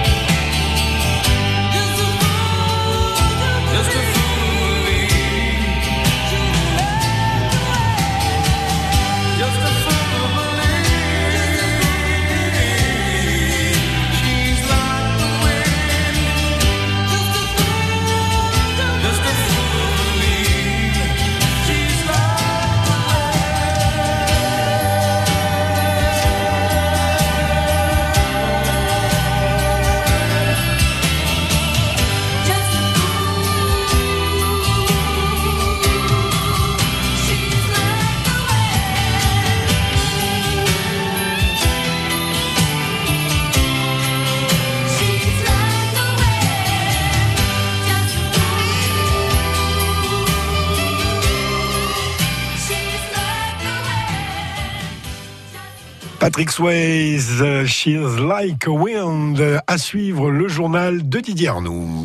Just a fool to believe, just a fool to believe, she's like the wind. Just a fool to believe, she's like the Patrick Swayze, uh, She's Like a Wind. À suivre le journal de Didier Arnoux.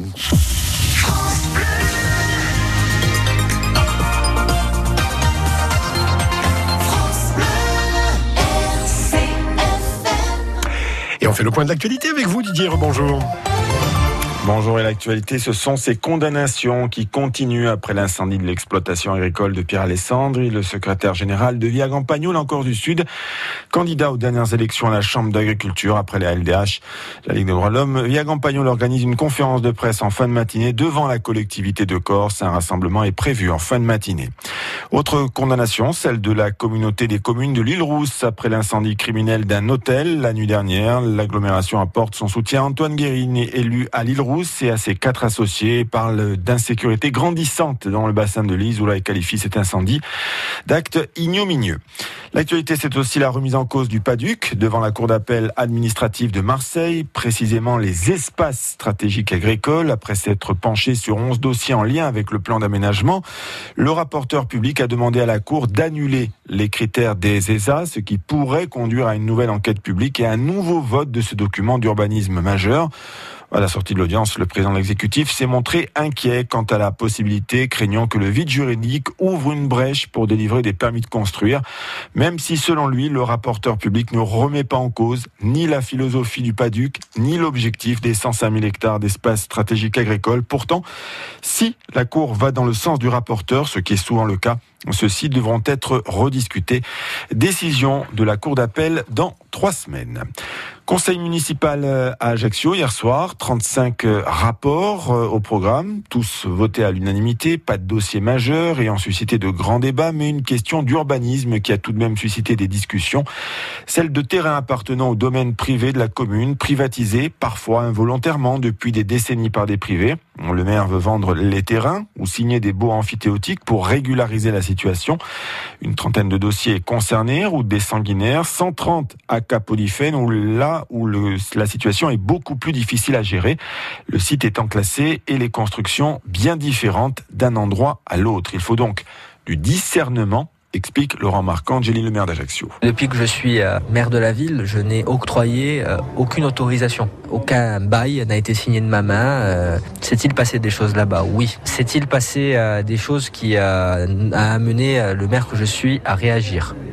Et on fait le point de l'actualité avec vous, Didier. Bonjour. Bonjour, et l'actualité, ce sont ces condamnations qui continuent après l'incendie de l'exploitation agricole de Pierre-Alessandri. Le secrétaire général de Villagamp-Pagnol, là encore du Sud, candidat aux dernières élections à la Chambre d'agriculture après la L D H, la Ligue des droits de l'homme. Villagamp-Pagnol organise une conférence de presse en fin de matinée devant la collectivité de Corse. Un rassemblement est prévu en fin de matinée. Autre condamnation, celle de la communauté des communes de l'Île-Rousse après l'incendie criminel d'un hôtel la nuit dernière. L'agglomération apporte son soutien à Antoine Guérine, élu à l'Île-Rousse, et à ses quatre associés. Parle d'insécurité grandissante dans le bassin de l'Isola et qualifie cet incendie d'acte ignominieux. L'actualité, c'est aussi la remise en cause du PADUC devant la Cour d'appel administrative de Marseille, précisément les espaces stratégiques agricoles. Après s'être penché sur onze dossiers en lien avec le plan d'aménagement, le rapporteur public a demandé à la Cour d'annuler les critères des E S A, ce qui pourrait conduire à une nouvelle enquête publique et à un nouveau vote de ce document d'urbanisme majeur. À la sortie de l'audience, le président de l'exécutif s'est montré inquiet quant à la possibilité, craignant que le vide juridique ouvre une brèche pour délivrer des permis de construire, même si, selon lui, le rapporteur public ne remet pas en cause ni la philosophie du PADUC, ni l'objectif des cent cinq mille hectares d'espace stratégique agricole. Pourtant, si la Cour va dans le sens du rapporteur, ce qui est souvent le cas, ceux-ci devront être rediscutés. Décision de la Cour d'appel dans trois semaines. Conseil municipal à Ajaccio hier soir, trente-cinq rapports au programme, tous votés à l'unanimité, pas de dossier majeur ayant suscité de grands débats, mais une question d'urbanisme qui a tout de même suscité des discussions, celle de terrains appartenant au domaine privé de la commune, privatisés parfois involontairement depuis des décennies par des privés. Le maire veut vendre les terrains ou signer des baux amphithéotiques pour régulariser la situation. Une trentaine de dossiers concernés, route des Sanguinaires, cent trente à Cap-Polyphène, où là où le, la situation est beaucoup plus difficile à gérer, le site étant classé et les constructions bien différentes d'un endroit à l'autre. Il faut donc du discernement, explique Laurent Marcangeli, le maire d'Ajaccio. Depuis que je suis euh, maire de la ville, je n'ai octroyé euh, aucune autorisation. Aucun bail n'a été signé de ma main. Euh, s'est-il passé des choses là-bas? Oui. S'est-il passé euh, des choses qui euh, a amené euh, le maire que je suis à réagir? Oui.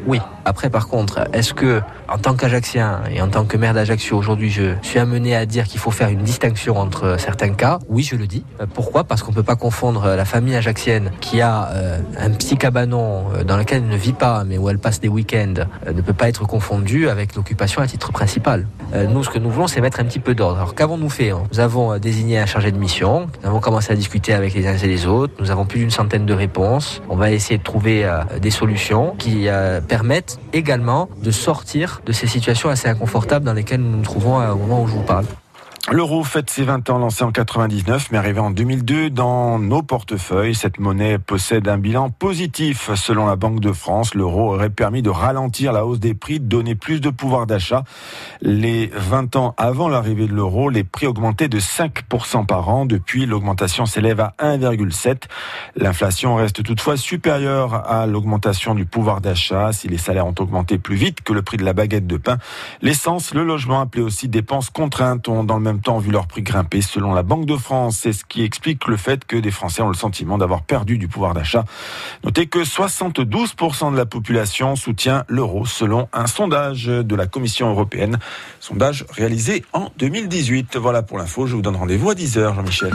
Après, par contre, est-ce que, en tant qu'Ajaxien et en tant que maire d'Ajaccio, aujourd'hui, je suis amené à dire qu'il faut faire une distinction entre certains cas? Oui, je le dis. Pourquoi? Parce qu'on ne peut pas confondre la famille ajaxienne qui a euh, un petit cabanon dans lequel elle ne vit pas, mais où elle passe des week-ends, euh, ne peut pas être confondue avec l'occupation à titre principal. Euh, nous, ce que nous voulons, c'est mettre un petit peu d'ordre. Alors, qu'avons-nous fait? Nous avons désigné un chargé de mission, nous avons commencé à discuter avec les uns et les autres, nous avons plus d'une centaine de réponses. On va essayer de trouver euh, des solutions qui euh, permettent également de sortir de ces situations assez inconfortables dans lesquelles nous nous trouvons au moment où je vous parle. L'euro fête ses vingt ans, lancé en quatre-vingt-dix-neuf, mais arrivé en deux mille deux dans nos portefeuilles. Cette monnaie possède un bilan positif. Selon la Banque de France, l'euro aurait permis de ralentir la hausse des prix, de donner plus de pouvoir d'achat. Les vingt ans avant l'arrivée de l'euro, les prix augmentaient de cinq pour cent par an. Depuis, l'augmentation s'élève à un virgule sept. L'inflation reste toutefois supérieure à l'augmentation du pouvoir d'achat. Si les salaires ont augmenté plus vite que le prix de la baguette de pain, l'essence, le logement, appelé aussi dépenses contraintes, ont dans le même temps vu leur prix grimper. Selon la Banque de France, c'est ce qui explique le fait que des Français ont le sentiment d'avoir perdu du pouvoir d'achat. Notez que soixante-douze pour cent de la population soutient l'euro selon un sondage de la Commission européenne. Sondage réalisé en deux mille dix-huit. Voilà pour l'info, je vous donne rendez-vous à dix heures, Jean-Michel.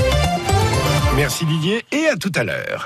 Merci Didier et à tout à l'heure.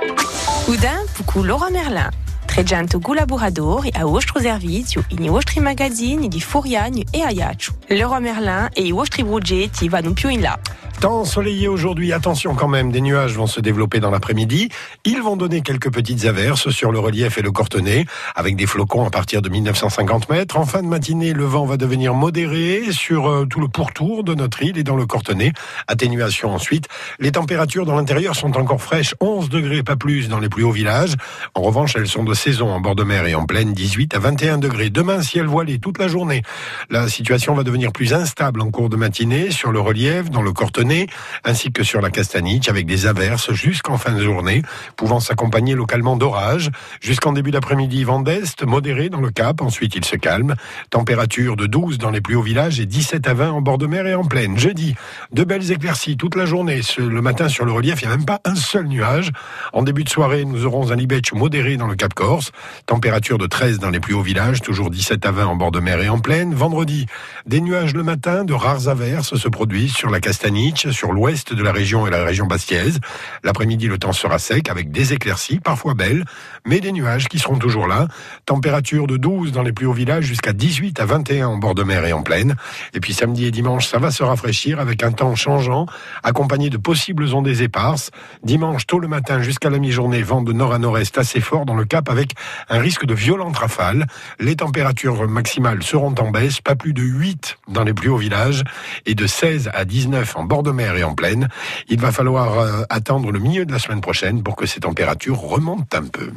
Udin, puku Leroy Merlin. Treggianto collaboratori a vostro servizio in i vostri magazzini di Furiani e Ajaccio. Leroy Merlin e i vostri progetti vanno più in là. Temps ensoleillé aujourd'hui, attention quand même, des nuages vont se développer dans l'après-midi. Ils vont donner quelques petites averses sur le relief et le Cortenay, avec des flocons à partir de mille neuf cent cinquante mètres. En fin de matinée, le vent va devenir modéré sur euh, tout le pourtour de notre île et dans le Cortenay. Atténuation ensuite. Les températures dans l'intérieur sont encore fraîches, onze degrés, pas plus dans les plus hauts villages. En revanche, elles sont de saison en bord de mer et en plaine, dix-huit à vingt et un degrés. Demain, ciel voilé toute la journée. La situation va devenir plus instable en cours de matinée sur le relief, dans le Cortenay, ainsi que sur la Castaniche, avec des averses jusqu'en fin de journée, pouvant s'accompagner localement d'orages. Jusqu'en début d'après-midi, vent d'est, modéré dans le Cap, ensuite il se calme. Température de douze dans les plus hauts villages et dix-sept à vingt en bord de mer et en plaine. Jeudi, de belles éclaircies toute la journée. Le matin sur le relief, il n'y a même pas un seul nuage. En début de soirée, nous aurons un libetch modéré dans le Cap Corse. Température de treize dans les plus hauts villages, toujours dix-sept à vingt en bord de mer et en plaine. Vendredi, des nuages le matin, de rares averses se produisent sur la Castaniche, sur l'ouest de la région et la région bastiaise. L'après-midi, le temps sera sec avec des éclaircies, parfois belles, mais des nuages qui seront toujours là. Température de douze dans les plus hauts villages jusqu'à dix-huit à vingt et un en bord de mer et en plaine. Et puis samedi et dimanche, ça va se rafraîchir avec un temps changeant, accompagné de possibles ondées éparses. Dimanche, tôt le matin jusqu'à la mi-journée, vent de nord à nord-est assez fort dans le Cap avec un risque de violentes rafales. Les températures maximales seront en baisse, pas plus de huit dans les plus hauts villages et de seize à dix-neuf en bord de mer et en plaine. Il va falloir euh, attendre le milieu de la semaine prochaine pour que ces températures remontent un peu.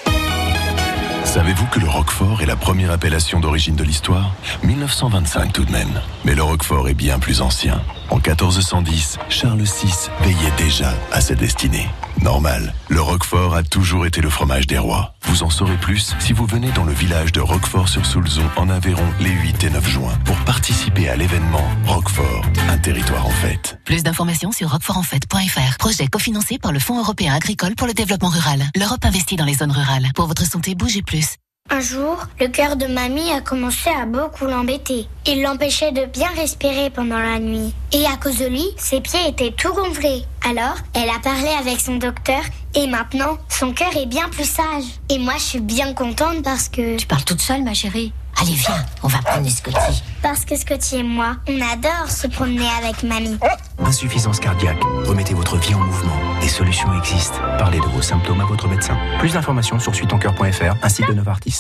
Savez-vous que le Roquefort est la première appellation d'origine de l'histoire? mille neuf cent vingt-cinq tout de même. Mais le Roquefort est bien plus ancien. En quatorze cent dix, Charles six veillait déjà à cette destinée. Normal, le Roquefort a toujours été le fromage des rois. Vous en saurez plus si vous venez dans le village de Roquefort-sur-Soulzon en Aveyron les huit et neuf juin pour participer à l'événement Roquefort, un territoire en fête. Plus d'informations sur roquefort en fête point f r. Projet cofinancé par le Fonds européen agricole pour le développement rural. L'Europe investit dans les zones rurales. Pour votre santé, bougez plus. Un jour, le cœur de mamie a commencé à beaucoup l'embêter. Il l'empêchait de bien respirer pendant la nuit. Et à cause de lui, ses pieds étaient tout gonflés. Alors, elle a parlé avec son docteur et maintenant, son cœur est bien plus sage. Et moi, je suis bien contente parce que... Tu parles toute seule, ma chérie. Allez, viens, on va promener Scotty. Parce que Scotty et moi, on adore se promener avec mamie. Insuffisance cardiaque. Remettez votre vie en mouvement. Des solutions existent. Parlez de vos symptômes à votre médecin. Plus d'informations sur suis ton cœur point f r, un site de Novartis.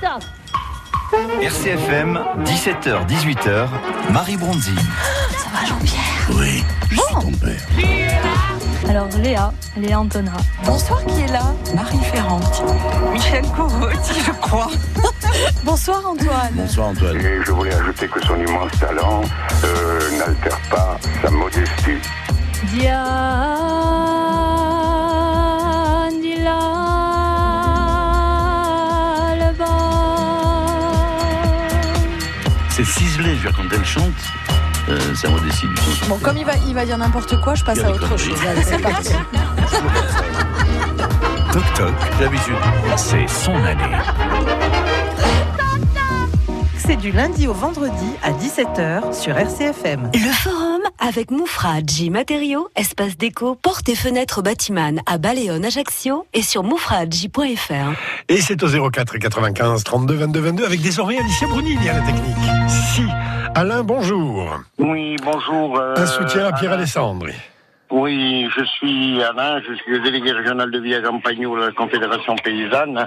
R C F M, dix-sept heures dix-huit heures, Marie Bronzi. Ça va Jean-Pierre? Oui, je suis ton père. Alors Léa, Léa Antona. Bonsoir, qui est là? Marie Ferrante. Michel Courretti, je crois. Bonsoir Antoine. Bonsoir Antoine. Et je voulais ajouter que son immense talent euh, n'altère pas sa modestie. Diane, Dilan, le C'est ciselé, je veux dire, quand elle chante. Euh, c'est un modestie du son. Bon, comme il va, il va dire n'importe quoi, je passe à autre chose. Allez, c'est parti. Toc toc, d'habitude, c'est son année. c'est du lundi au vendredi à dix-sept heures sur R C F M. Le forum avec Moufradji Matériaux, espace déco, portes et fenêtres Batiman à Baléon, Ajaccio et sur moufradji point f r. Et c'est au zéro quatre quatre-vingt-quinze trente-deux vingt-deux vingt-deux avec désormais Alicia Brunini à la technique. Si. Alain, bonjour. Oui, bonjour. Euh, Un soutien à Pierre Alain. Alessandri. Oui, je suis Alain, je suis le délégué régional de Villers-Campagnols de la Confédération Paysanne.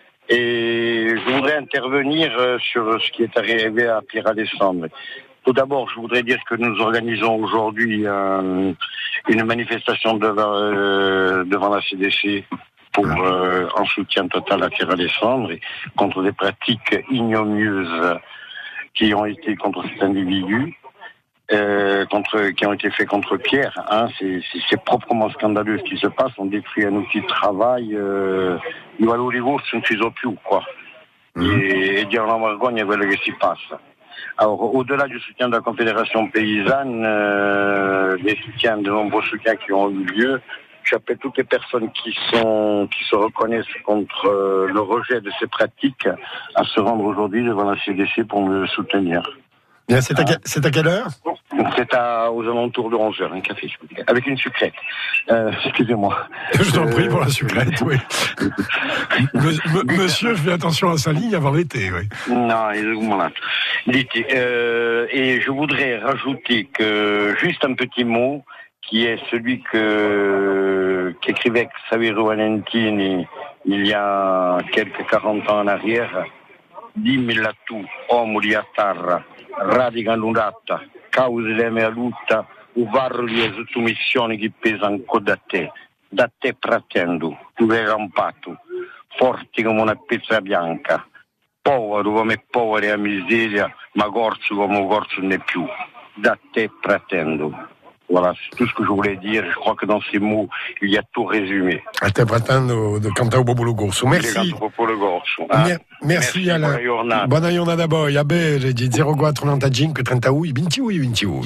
Et je voudrais intervenir sur ce qui est arrivé à Pierre Alessandri. Tout d'abord, je voudrais dire que nous organisons aujourd'hui euh, une manifestation devant, euh, devant la C D C pour euh, en soutien total à Pierre Alessandri contre des pratiques ignominieuses qui ont été contre cet individu. Euh, contre, qui ont été faits contre Pierre, hein, c'est, c'est, c'est proprement scandaleux ce qui se passe. On détruit un outil de travail. Euh, io volevo non ci sono più, quoi. Et, et dire la vergogna quello che si passe. Alors, au-delà du soutien de la Confédération paysanne, euh, des soutiens, de nombreux soutiens qui ont eu lieu, j'appelle toutes les personnes qui sont, qui se reconnaissent contre euh, le rejet de ces pratiques à se rendre aujourd'hui devant la C D C pour me soutenir. Bien, c'est, à, c'est à quelle heure? C'est à, aux alentours de onze heures, un café, avec une sucrète. Euh, excusez-moi. Je t'en prie pour la sucrète, oui. M- monsieur, je fais attention à sa ligne avant l'été, oui. Non, voilà. Euh, et je voudrais rajouter que, juste un petit mot, qui est celui que, qu'écrivait Xaviero Valentini il y a quelques quarante ans en arrière. Dimmi là tu, uomo di Attarra, radica l'unata, cause della mia lutta, u varli e sottomissioni che pesano ancora da te, da te pretendo, tu sei rampato, forte come una pezza bianca, povero come povero a miseria, ma corso come corso non è più, da te pretendo. Voilà, c'est tout ce que je voulais dire. Je crois que dans ces mots, il y a tout résumé. Interpretando de Cantao Bobolo Gorso. Merci. Ah, merci Alain. Buona giornata. Buona giornata a voi. A bene, di zero quattro novantacinque trentacinque venticinque venticinque.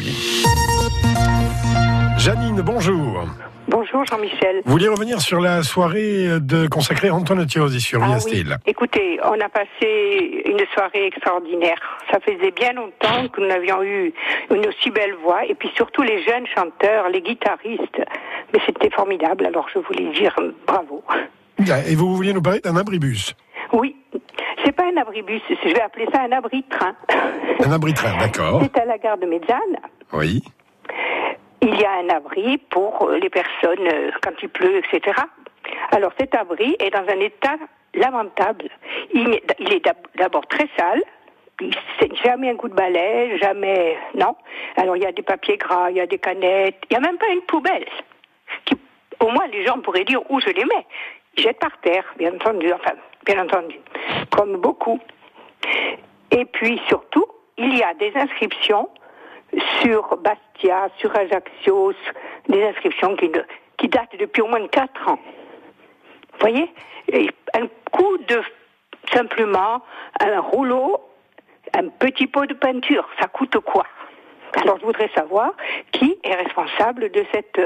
Janine, bonjour. Bonjour Jean-Michel. Vous voulez revenir sur la soirée de consacrée à Antoine Thiosi sur Ah Via oui. Style. Écoutez, on a passé une soirée extraordinaire. Ça faisait bien longtemps que nous n'avions eu une aussi belle voix. Et puis surtout les jeunes chanteurs, les guitaristes. Mais c'était formidable. Alors je voulais dire bravo. Bien, et vous vouliez nous parler d'un abribus. Oui, c'est pas un abribus. Je vais appeler ça un abri-train. Un abri-train, d'accord. C'est à la gare de Mezzane. Oui. Il y a un abri pour les personnes euh, quand il pleut, et cetera. Alors cet abri est dans un état lamentable. Il est, il est d'abord très sale. Il, c'est jamais un coup de balai, jamais... Non. Alors il y a des papiers gras, il y a des canettes, il n'y a même pas une poubelle. Qui, au moins les gens pourraient dire où je les mets. Ils jettent par terre, bien entendu. Enfin, bien entendu. Comme beaucoup. Et puis surtout, il y a des inscriptions sur Bastia, sur Ajaccio, des inscriptions qui, qui datent depuis au moins quatre ans. Vous voyez, et un coup de, simplement, un rouleau, un petit pot de peinture, ça coûte quoi? Alors je voudrais savoir qui est responsable de cette,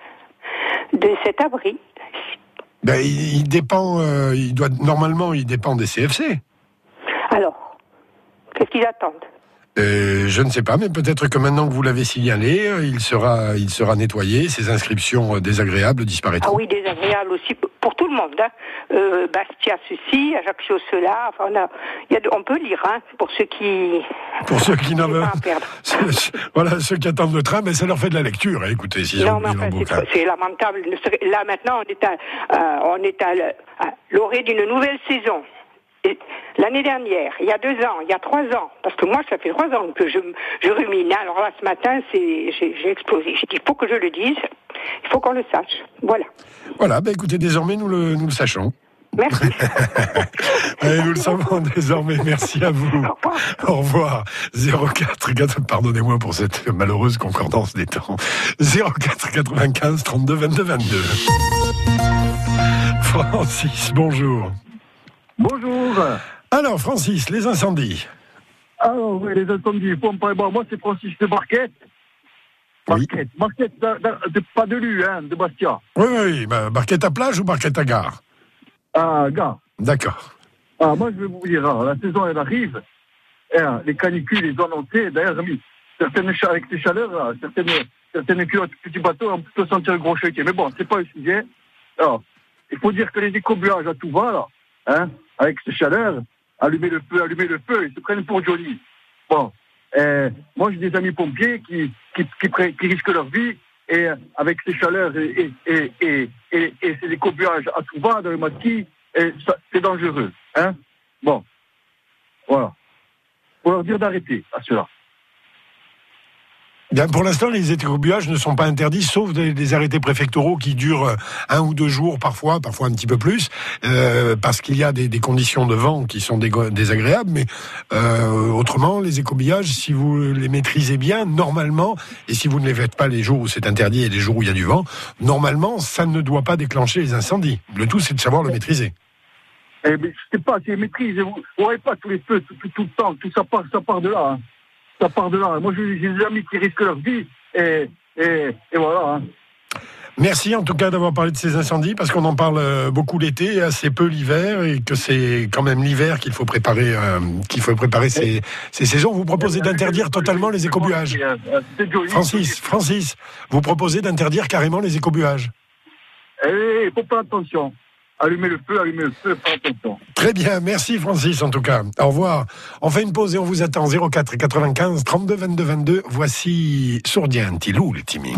de cet abri. Ben, il, il dépend, euh, il doit, normalement, il dépend des C F C. Alors, qu'est-ce qu'ils attendent? Euh, je ne sais pas, mais peut-être que maintenant que vous l'avez signalé, euh, il sera, il sera nettoyé, ces inscriptions euh, désagréables disparaîtront. Ah oui, désagréable aussi pour tout le monde. Hein. Euh, Bastia ceci, Ajaccio cela. Enfin, on, a, y a, on peut lire, hein, pour ceux qui. Pour ceux qui n'en veulent. perdre. Voilà, ceux qui attendent le train, mais ça leur fait de la lecture. Hein, écoutez, s'ils ont Non, mais oublié enfin, leur c'est, bouquin. c'est lamentable. Là maintenant, on est à, euh, on est à, à l'orée d'une nouvelle saison. Et l'année dernière, il y a deux ans, il y a trois ans, parce que moi, ça fait trois ans que je, je rumine. Alors là, ce matin, c'est, j'ai, j'ai explosé. J'ai dit, il faut que je le dise, il faut qu'on le sache. Voilà. Voilà, ben écoutez, désormais, nous le, nous le sachons. Merci. Et nous le savons désormais. Merci à vous. Au revoir. Au revoir. zéro quatre, pardonnez-moi pour cette malheureuse concordance des temps. zéro quatre quatre-vingt-quinze trente-deux vingt-deux vingt-deux. Francis, bonjour. Bonjour. Alors, Francis, les incendies. Alors, oui, les incendies. Bon, bon, moi, c'est Francis de Barquette. Barquette. Oui. Barquette, de, de, de, pas de Lu, hein, de Bastia. Oui, oui. Bah, Barquette à plage ou Barquette à gare? Ah, gare. D'accord. Ah, moi, je vais vous dire, alors, la saison, elle arrive. hein, les canicules, ils ont annoncé, d'ailleurs, certaines, avec ces chaleurs, là, certaines, certaines culottes, petits bateaux, on peut sentir le gros chèque. Mais bon, c'est pas le sujet. Alors, il faut dire que les écobuages à tout va, là, hein, avec ces chaleurs, allumer le feu, allumer le feu, ils se prennent pour Johnny. Bon, euh, moi j'ai des amis pompiers qui, qui, qui, qui, qui risquent leur vie, et avec ces chaleurs et, et, et, et, et, et ces écobuages à tout va dans le maquis, et ça, c'est dangereux. Hein. Bon, voilà. Faut leur dire d'arrêter à cela. Bien, pour l'instant, les écobuages ne sont pas interdits, sauf des, des arrêtés préfectoraux qui durent un ou deux jours parfois, parfois un petit peu plus, euh, parce qu'il y a des, des conditions de vent qui sont dégo- désagréables. Mais euh, autrement, les écobuages, si vous les maîtrisez bien, normalement, et si vous ne les faites pas les jours où c'est interdit et les jours où il y a du vent, normalement, ça ne doit pas déclencher les incendies. Le tout, c'est de savoir le maîtriser. Eh bien, je sais pas, c'est maîtrise. Vous n'aurez pas tous les feux tout, tout, tout le temps. Tout ça part, ça part de là. Hein. Ça part de là. Moi, j'ai, j'ai des amis qui risquent leur vie. Et, et, et voilà. Hein. Merci en tout cas d'avoir parlé de ces incendies, parce qu'on en parle beaucoup l'été, assez peu l'hiver, et que c'est quand même l'hiver qu'il faut préparer, euh, qu'il faut préparer ces, ces saisons. Vous proposez d'interdire totalement les écobuages. Francis, Francis, vous proposez d'interdire carrément les écobuages. Eh, il faut faire attention. Allumez le feu, allumez le feu, faire attention. Très bien, merci Francis en tout cas. Au revoir. On fait une pause et on vous attend. zéro quatre quatre-vingt-quinze trente-deux vingt-deux vingt-deux. Voici Sordianti, l'ultimi.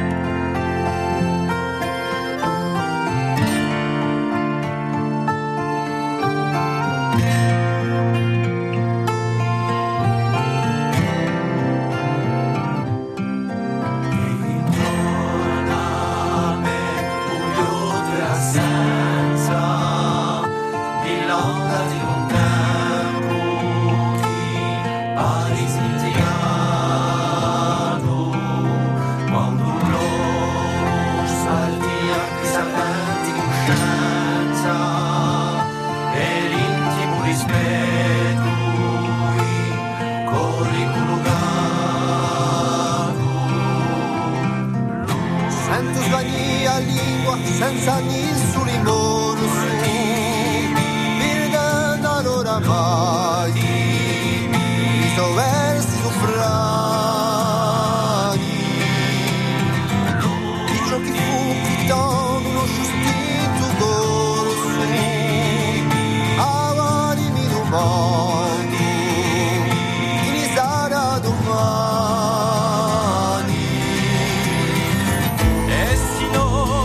Senza nessun rimorso, perdendo oramai i suoi versi sovrani. Di ciò che fu gritando uno giustito corso, avanimi domani, chi ne sarà domani? E si no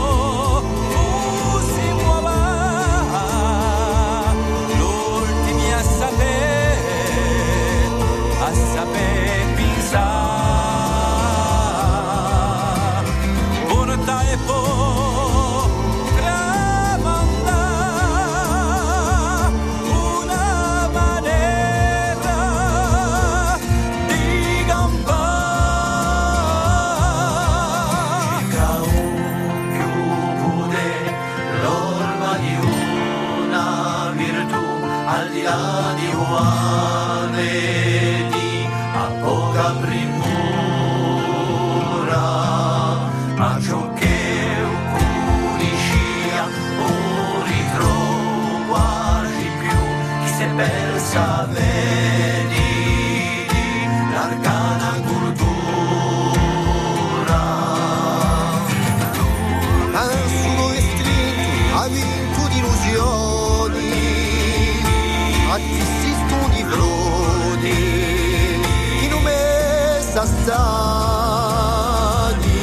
persa vedi l'arcana cultura. Ansuno estrinto ha vinto di illusioni, assisto di frodi, chi non messa stani.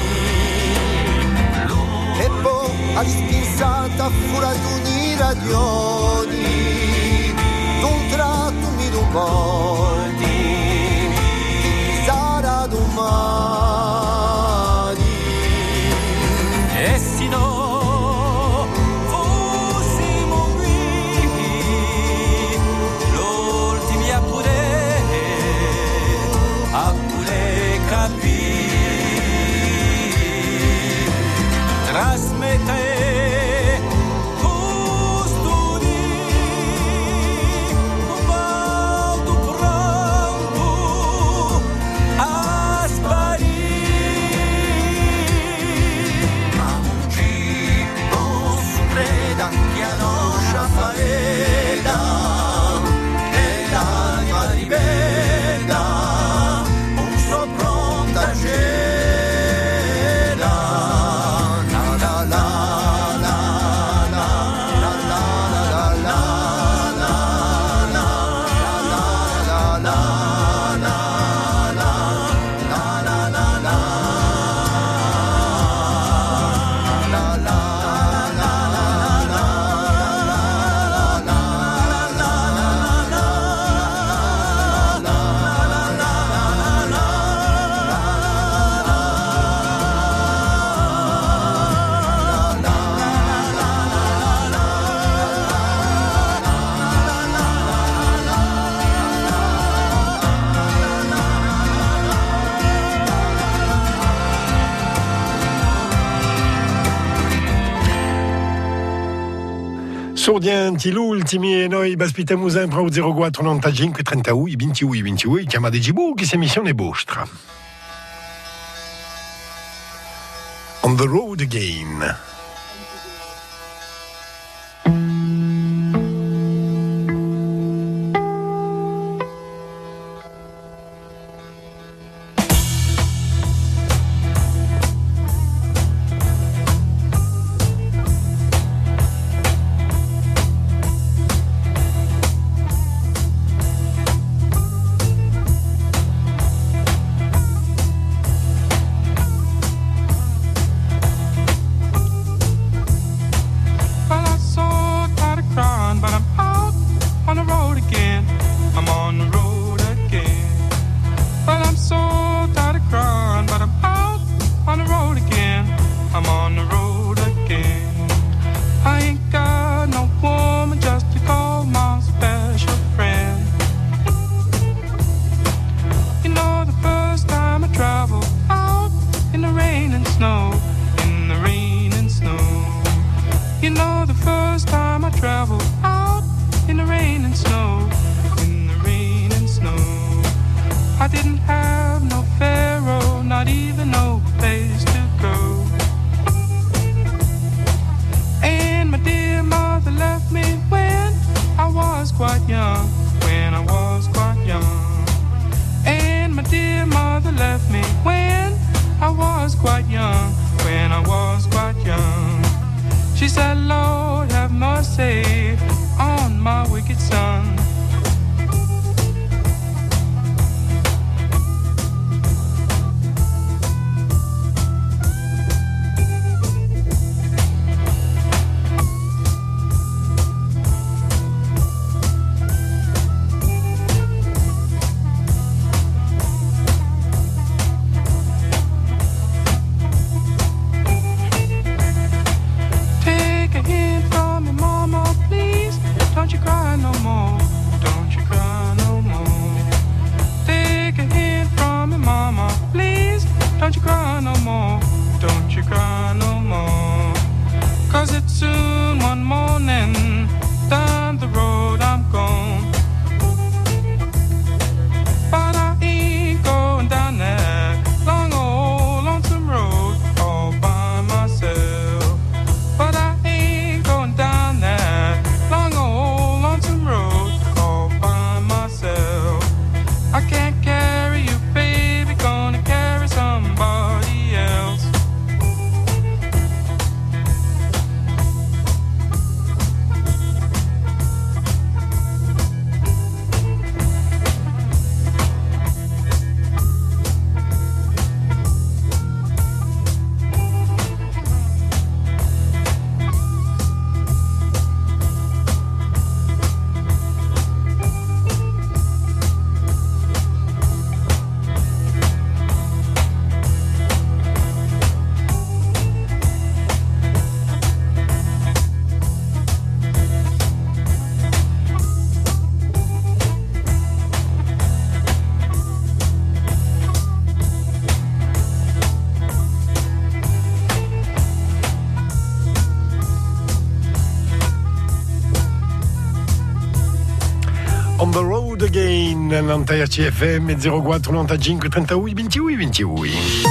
E poi ha dispensata fuori ad ogni radioni. Un tratto mi domandi chi sarà domani. E se no fossimo qui l'ultimi a poter a poter capire, trasmettere faeda e l'anima di me. Sordien, Tilul, Timi e noi baspitiamo sempre au zero quattro novantacinque trentadue ventidue ventidue, chiamate Gibu, che se missione è vostra. On the road again. On the road again, l'Antaire C F M zero quattro novantacinque trentadue ventidue ventidue.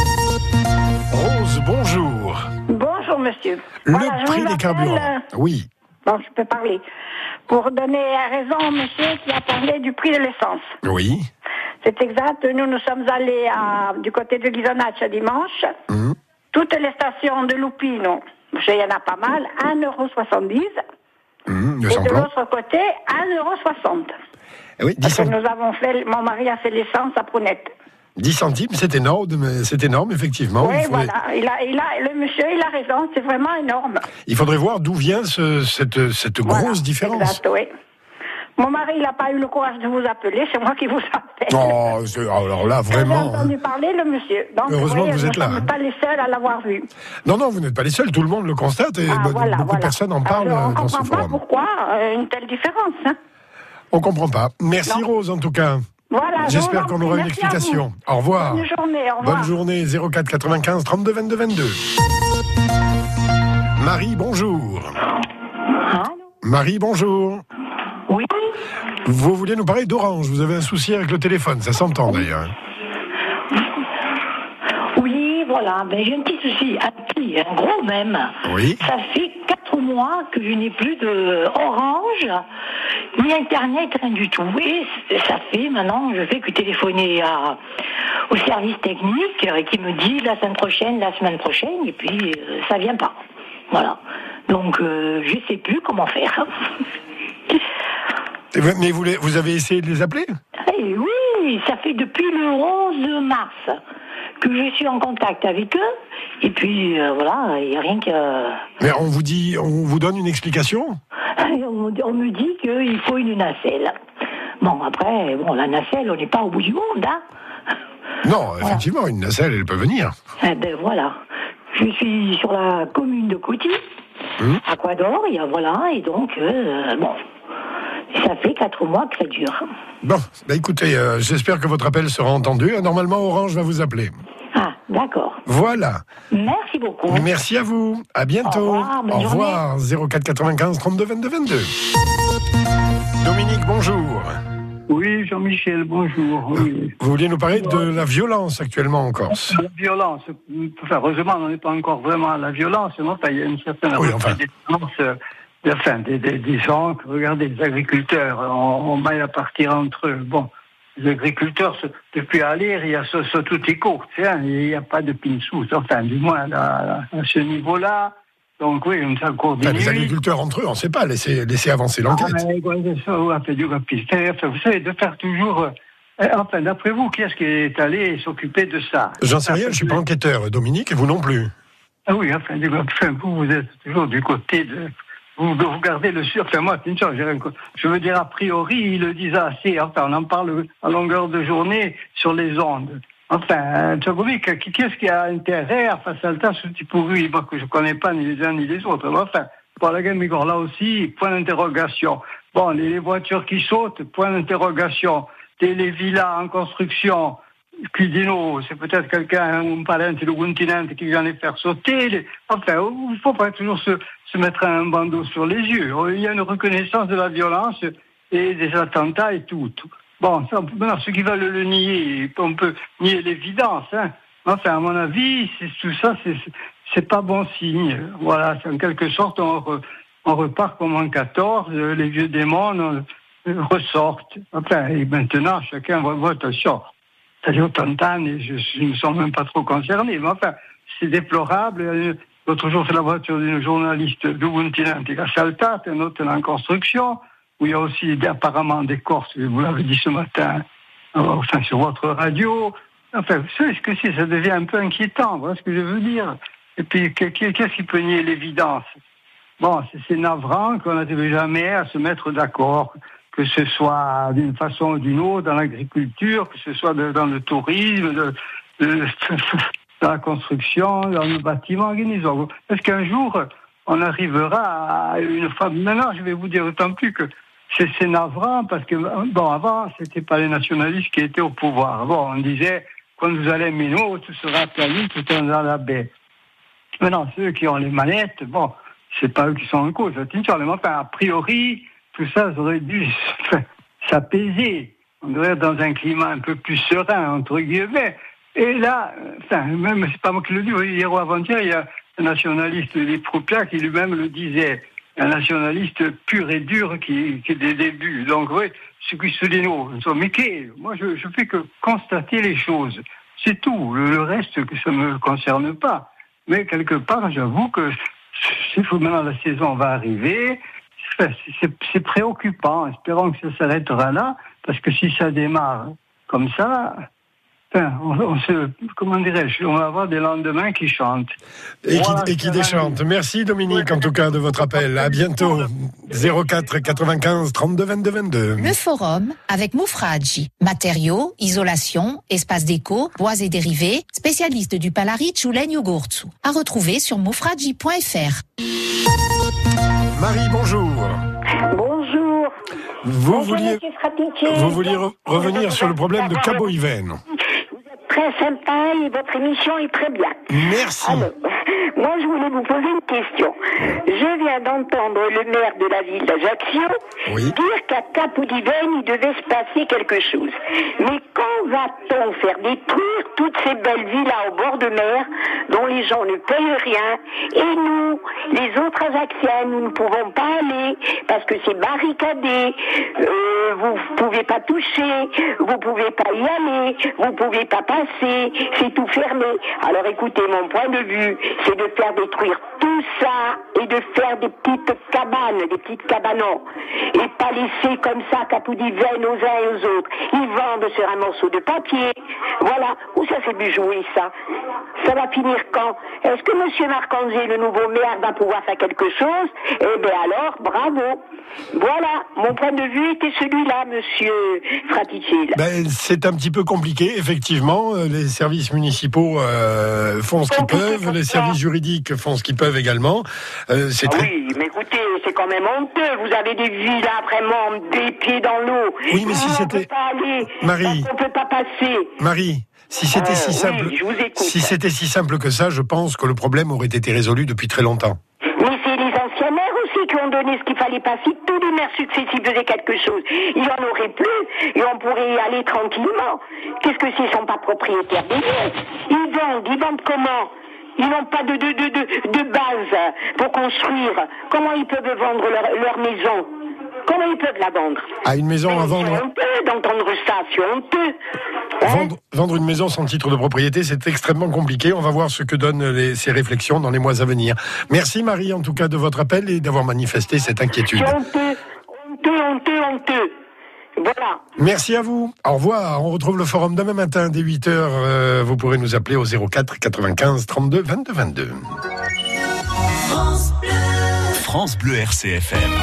Rose, bonjour. Bonjour monsieur. Le Voilà, prix des carburants. euh, Oui. Bon, je peux parler. Pour donner raison au monsieur qui a parlé du prix de l'essence. Oui. C'est exact. Nous, nous sommes allés à, du côté de Ghisonaccia dimanche. Mmh. Toutes les stations de Lupino, il y en a pas mal, un euro soixante-dix. Mmh, Et de l'autre côté, un euro soixante. Oui, Parce que nous avons fait, mon mari a fait l'essence à Prunette. dix centimes, c'est énorme, mais c'est énorme, effectivement. Oui, il, faudrait, voilà. Il a, il a, le monsieur, il a raison, c'est vraiment énorme. il faudrait voir d'où vient ce, cette, cette Voilà, grosse différence. Exact, oui. Mon mari, il n'a pas eu le courage de vous appeler, c'est moi qui vous appelle. Oh, c'est- alors là, vraiment. J'ai entendu parler, le monsieur. Donc, Heureusement voyez, que vous êtes nous là, ne sommes hein. pas les seuls à l'avoir vu. Non, non, vous n'êtes pas les seuls, tout le monde le constate et Ah, be- voilà, beaucoup voilà. de personnes en parlent Alors, on euh, dans ce comprend pas forum. pourquoi euh, une telle différence. Hein. On comprend pas. Merci Non. Rose, en tout cas. Voilà, J'espère je vous en qu'on aura prie, une merci à explication. vous. Au revoir. Bonne journée, au revoir. Bonne journée, zéro quatre quatre-vingt-quinze trente-deux vingt-deux vingt-deux. Marie, bonjour. Marie, bonjour. Oui. Vous vouliez nous parler d'Orange. Vous avez un souci avec le téléphone, ça s'entend d'ailleurs. Oui, voilà. Ben, j'ai un petit souci, un petit, un gros même. Oui. Ça fait quatre mois que je n'ai plus de Orange, ni Internet, rien du tout. Et ça fait maintenant, je fais que téléphoner à, au service technique euh, qui me dit la semaine prochaine, la semaine prochaine, et puis euh, ça vient pas. Voilà. Donc, euh, je sais plus comment faire. Mais vous, les, vous avez essayé de les appeler ? Eh oui, ça fait depuis le onze mars que je suis en contact avec eux. Et puis, euh, voilà, il n'y a rien que... Mais on vous dit, on vous donne une explication ? on, on me dit qu'il faut une nacelle. Bon, après, bon, la nacelle, on n'est pas au bout du monde, hein. Non, effectivement, voilà. Une nacelle, elle peut venir. Eh ben voilà. Je suis sur la commune de Couty, mmh. à Quador, et voilà, et donc, euh, bon, ça fait quatre mois que ça dure. Bon, bah écoutez, euh, j'espère que votre appel sera entendu. Normalement, Orange va vous appeler. Ah, d'accord. Voilà. Merci beaucoup. Merci à vous. À bientôt. Au revoir. Bonne Au revoir. zéro quatre quatre-vingt-quinze trente-deux vingt-deux vingt-deux. Dominique, bonjour. Oui, Jean-Michel, bonjour. Oui. Vous vouliez nous parler de la violence actuellement en Corse. La violence. Enfin, heureusement, on n'est pas encore vraiment à la violence. Mais enfin, il y a une certaine oui, enfin. violence. Euh, enfin, des, des, des gens, regardez, les agriculteurs, on, on maille à partir entre eux. Bon, les agriculteurs, depuis Alir, il y a ce, ce tout est court, hein, il n'y a pas de pinsous. Enfin, du moins, là, à ce niveau-là. Donc oui, on s'en coordonne. Enfin, les agriculteurs entre eux, on ne sait pas, laisser, laisser avancer l'enquête. Ah, mais, ouais, ça, ouais, fait du enfin, vous savez, de faire toujours... Euh, enfin, d'après vous, qui est-ce qui est allé s'occuper de ça? J'en sais rien, je ne suis pas enquêteur, Dominique, et vous non plus. Ah oui, enfin, du, enfin vous, vous êtes toujours du côté de... Vous, vous gardez le sûr. Enfin, moi, c'est une chose, je veux dire, a priori, ils le disent assez. Enfin, on en parle à longueur de journée sur les ondes. Enfin, tu vois, qu'est-ce qui a intérêt à faire ça, ce petit pourri, moi, que je connais pas ni les uns ni les autres. Enfin, pour la gamme, là aussi, point d'interrogation. Bon, les, les voitures qui sautent, point d'interrogation. Les, les villas en construction, Cudino, c'est peut-être quelqu'un, un parent de continent qui vient les faire sauter. Les... Enfin, il faut pas toujours se, se mettre un bandeau sur les yeux. Il y a une reconnaissance de la violence et des attentats et tout. tout. Bon, ça, maintenant, ceux qui veulent le nier, on peut nier l'évidence, hein. Enfin, à mon avis, c'est, tout ça, c'est, c'est pas bon signe. Voilà, c'est en quelque sorte, on, re, on repart comme en quatorze, les vieux démons on, ressortent. Enfin, et maintenant, chacun voit, voit attention. Ça fait autant de temps et je, je ne me sens même pas trop concerné. Mais enfin, c'est déplorable. L'autre jour, c'est la voiture d'une journaliste d'Ubuntinante qui a salté, un autre en construction, où il y a aussi apparemment des Corses, vous l'avez dit ce matin, enfin sur votre radio. Enfin, vous savez ce que c'est, ça devient un peu inquiétant, voilà ce que je veux dire. Et puis, qu'est-ce qui peut nier l'évidence? Bon, c'est, c'est navrant qu'on n'arrive jamais à se mettre d'accord, que ce soit d'une façon ou d'une autre, dans l'agriculture, que ce soit de, dans le tourisme, de, de, dans la construction, dans le bâtiment. Est-ce qu'un jour, on arrivera à une femme... Maintenant, je vais vous dire autant plus que c'est, c'est navrant, parce que, bon, avant, c'était pas les nationalistes qui étaient au pouvoir. Bon, on disait, quand vous allez à Méno, tout sera planifié, tout est dans la baie. Maintenant, ceux qui ont les manettes, bon, c'est pas eux qui sont en cause. Enfin, a priori, tout ça, ça aurait dû s'apaiser. On devrait être dans un climat un peu plus serein, entre guillemets. Et là, enfin, même, c'est pas moi qui le dis, hier ou avant-hier, il y a un nationaliste, Lipropia, qui lui-même le disait. Un nationaliste pur et dur qui, qui est des débuts. Donc, oui, ce qui se dit, non. Mais qu'est, moi, je, je fais que constater les choses. C'est tout. Le, le reste, que ça me concerne pas. Mais quelque part, j'avoue que c'est, maintenant la saison va arriver. C'est, c'est, c'est préoccupant. Espérons que ça s'arrêtera là. Parce que si ça démarre comme ça, enfin, on, on se, comment dirais-je, on va avoir des lendemains qui chantent. Et qui, voilà, et qui déchantent. Merci Dominique, en tout cas, de votre appel. À bientôt. zéro quatre quatre-vingt-quinze trente-deux vingt-deux vingt-deux. Le forum avec Moufradji. Matériaux, isolation, espace déco, bois et dérivés, spécialiste du Palaric ou Legno-Gurtsu. À retrouver sur moufradji point f r. Marie, bonjour. Bonjour. Vous bonjour, vouliez, vous vouliez re- revenir sur le problème de Cabo-Yven. Vous êtes très sympa et votre émission est très bien. Merci. Alors, Moi, je voulais vous poser une question. Je viens d'entendre le maire de la ville d'Ajaccio oui. dire qu'à Capoudivenne, il devait se passer quelque chose. Mais quand va-t-on faire détruire toutes ces belles villas au bord de mer dont les gens ne payent rien et nous, les autres Ajacciens, nous ne pouvons pas aller parce que c'est barricadé, euh, vous ne pouvez pas toucher, vous ne pouvez pas y aller, vous ne pouvez pas passer, c'est tout fermé. Alors écoutez, mon point de vue, c'est de faire détruire tout ça et de faire des petites cabanes, des petites cabanons et pas laisser comme ça Capoudivenne aux uns et aux autres. Ils vendent sur un morceau de papier. Voilà. Où ça s'est pu jouer, ça? Ça va finir quand? Est-ce que M. Marcanzi, le nouveau maire, va pouvoir faire quelque chose? Eh bien alors, bravo. Voilà. Mon point de vue était celui-là, Monsieur Fraticelli. Ben, c'est un petit peu compliqué, effectivement. Les services municipaux euh, font ce qu'ils peuvent, les services juridiques font ce qu'ils peuvent également. Euh, c'est ah très... Oui, mais écoutez, c'est quand même honteux. Vous avez des villas vraiment des pieds dans l'eau. Oui, mais si on c'était... peut pas aller, Marie. on peut pas passer. Marie. Si c'était euh, si simple, oui, je vous écoute. si c'était si simple que ça, je pense que le problème aurait été résolu depuis très longtemps. Mais c'est les anciens maires aussi qui ont donné ce qu'il fallait pas. Si tous les maires successifs faisaient quelque chose, il en aurait plus et on pourrait y aller tranquillement. Qu'est-ce que c'est, ils sont pas propriétaires des lieux? Ils vendent, ils vendent comment? Ils n'ont pas de, de, de, de, de base pour construire. Comment ils peuvent vendre leur, leur maison? Comment ils peuvent la vendre? À une maison à vendre. C'est honteux d'entendre ça, c'est honteux. Hein? Vendre, vendre une maison sans titre de propriété, c'est extrêmement compliqué. On va voir ce que donnent les, ces réflexions dans les mois à venir. Merci Marie, en tout cas, de votre appel et d'avoir manifesté cette inquiétude. C'est honteux, honteux, honteux, honteux. Voilà. Merci à vous. Au revoir. On retrouve le forum demain matin dès huit heures. Euh, vous pourrez nous appeler au zéro quatre quatre-vingt-quinze trente-deux vingt-deux vingt-deux. France Bleu. France Bleu R C F M.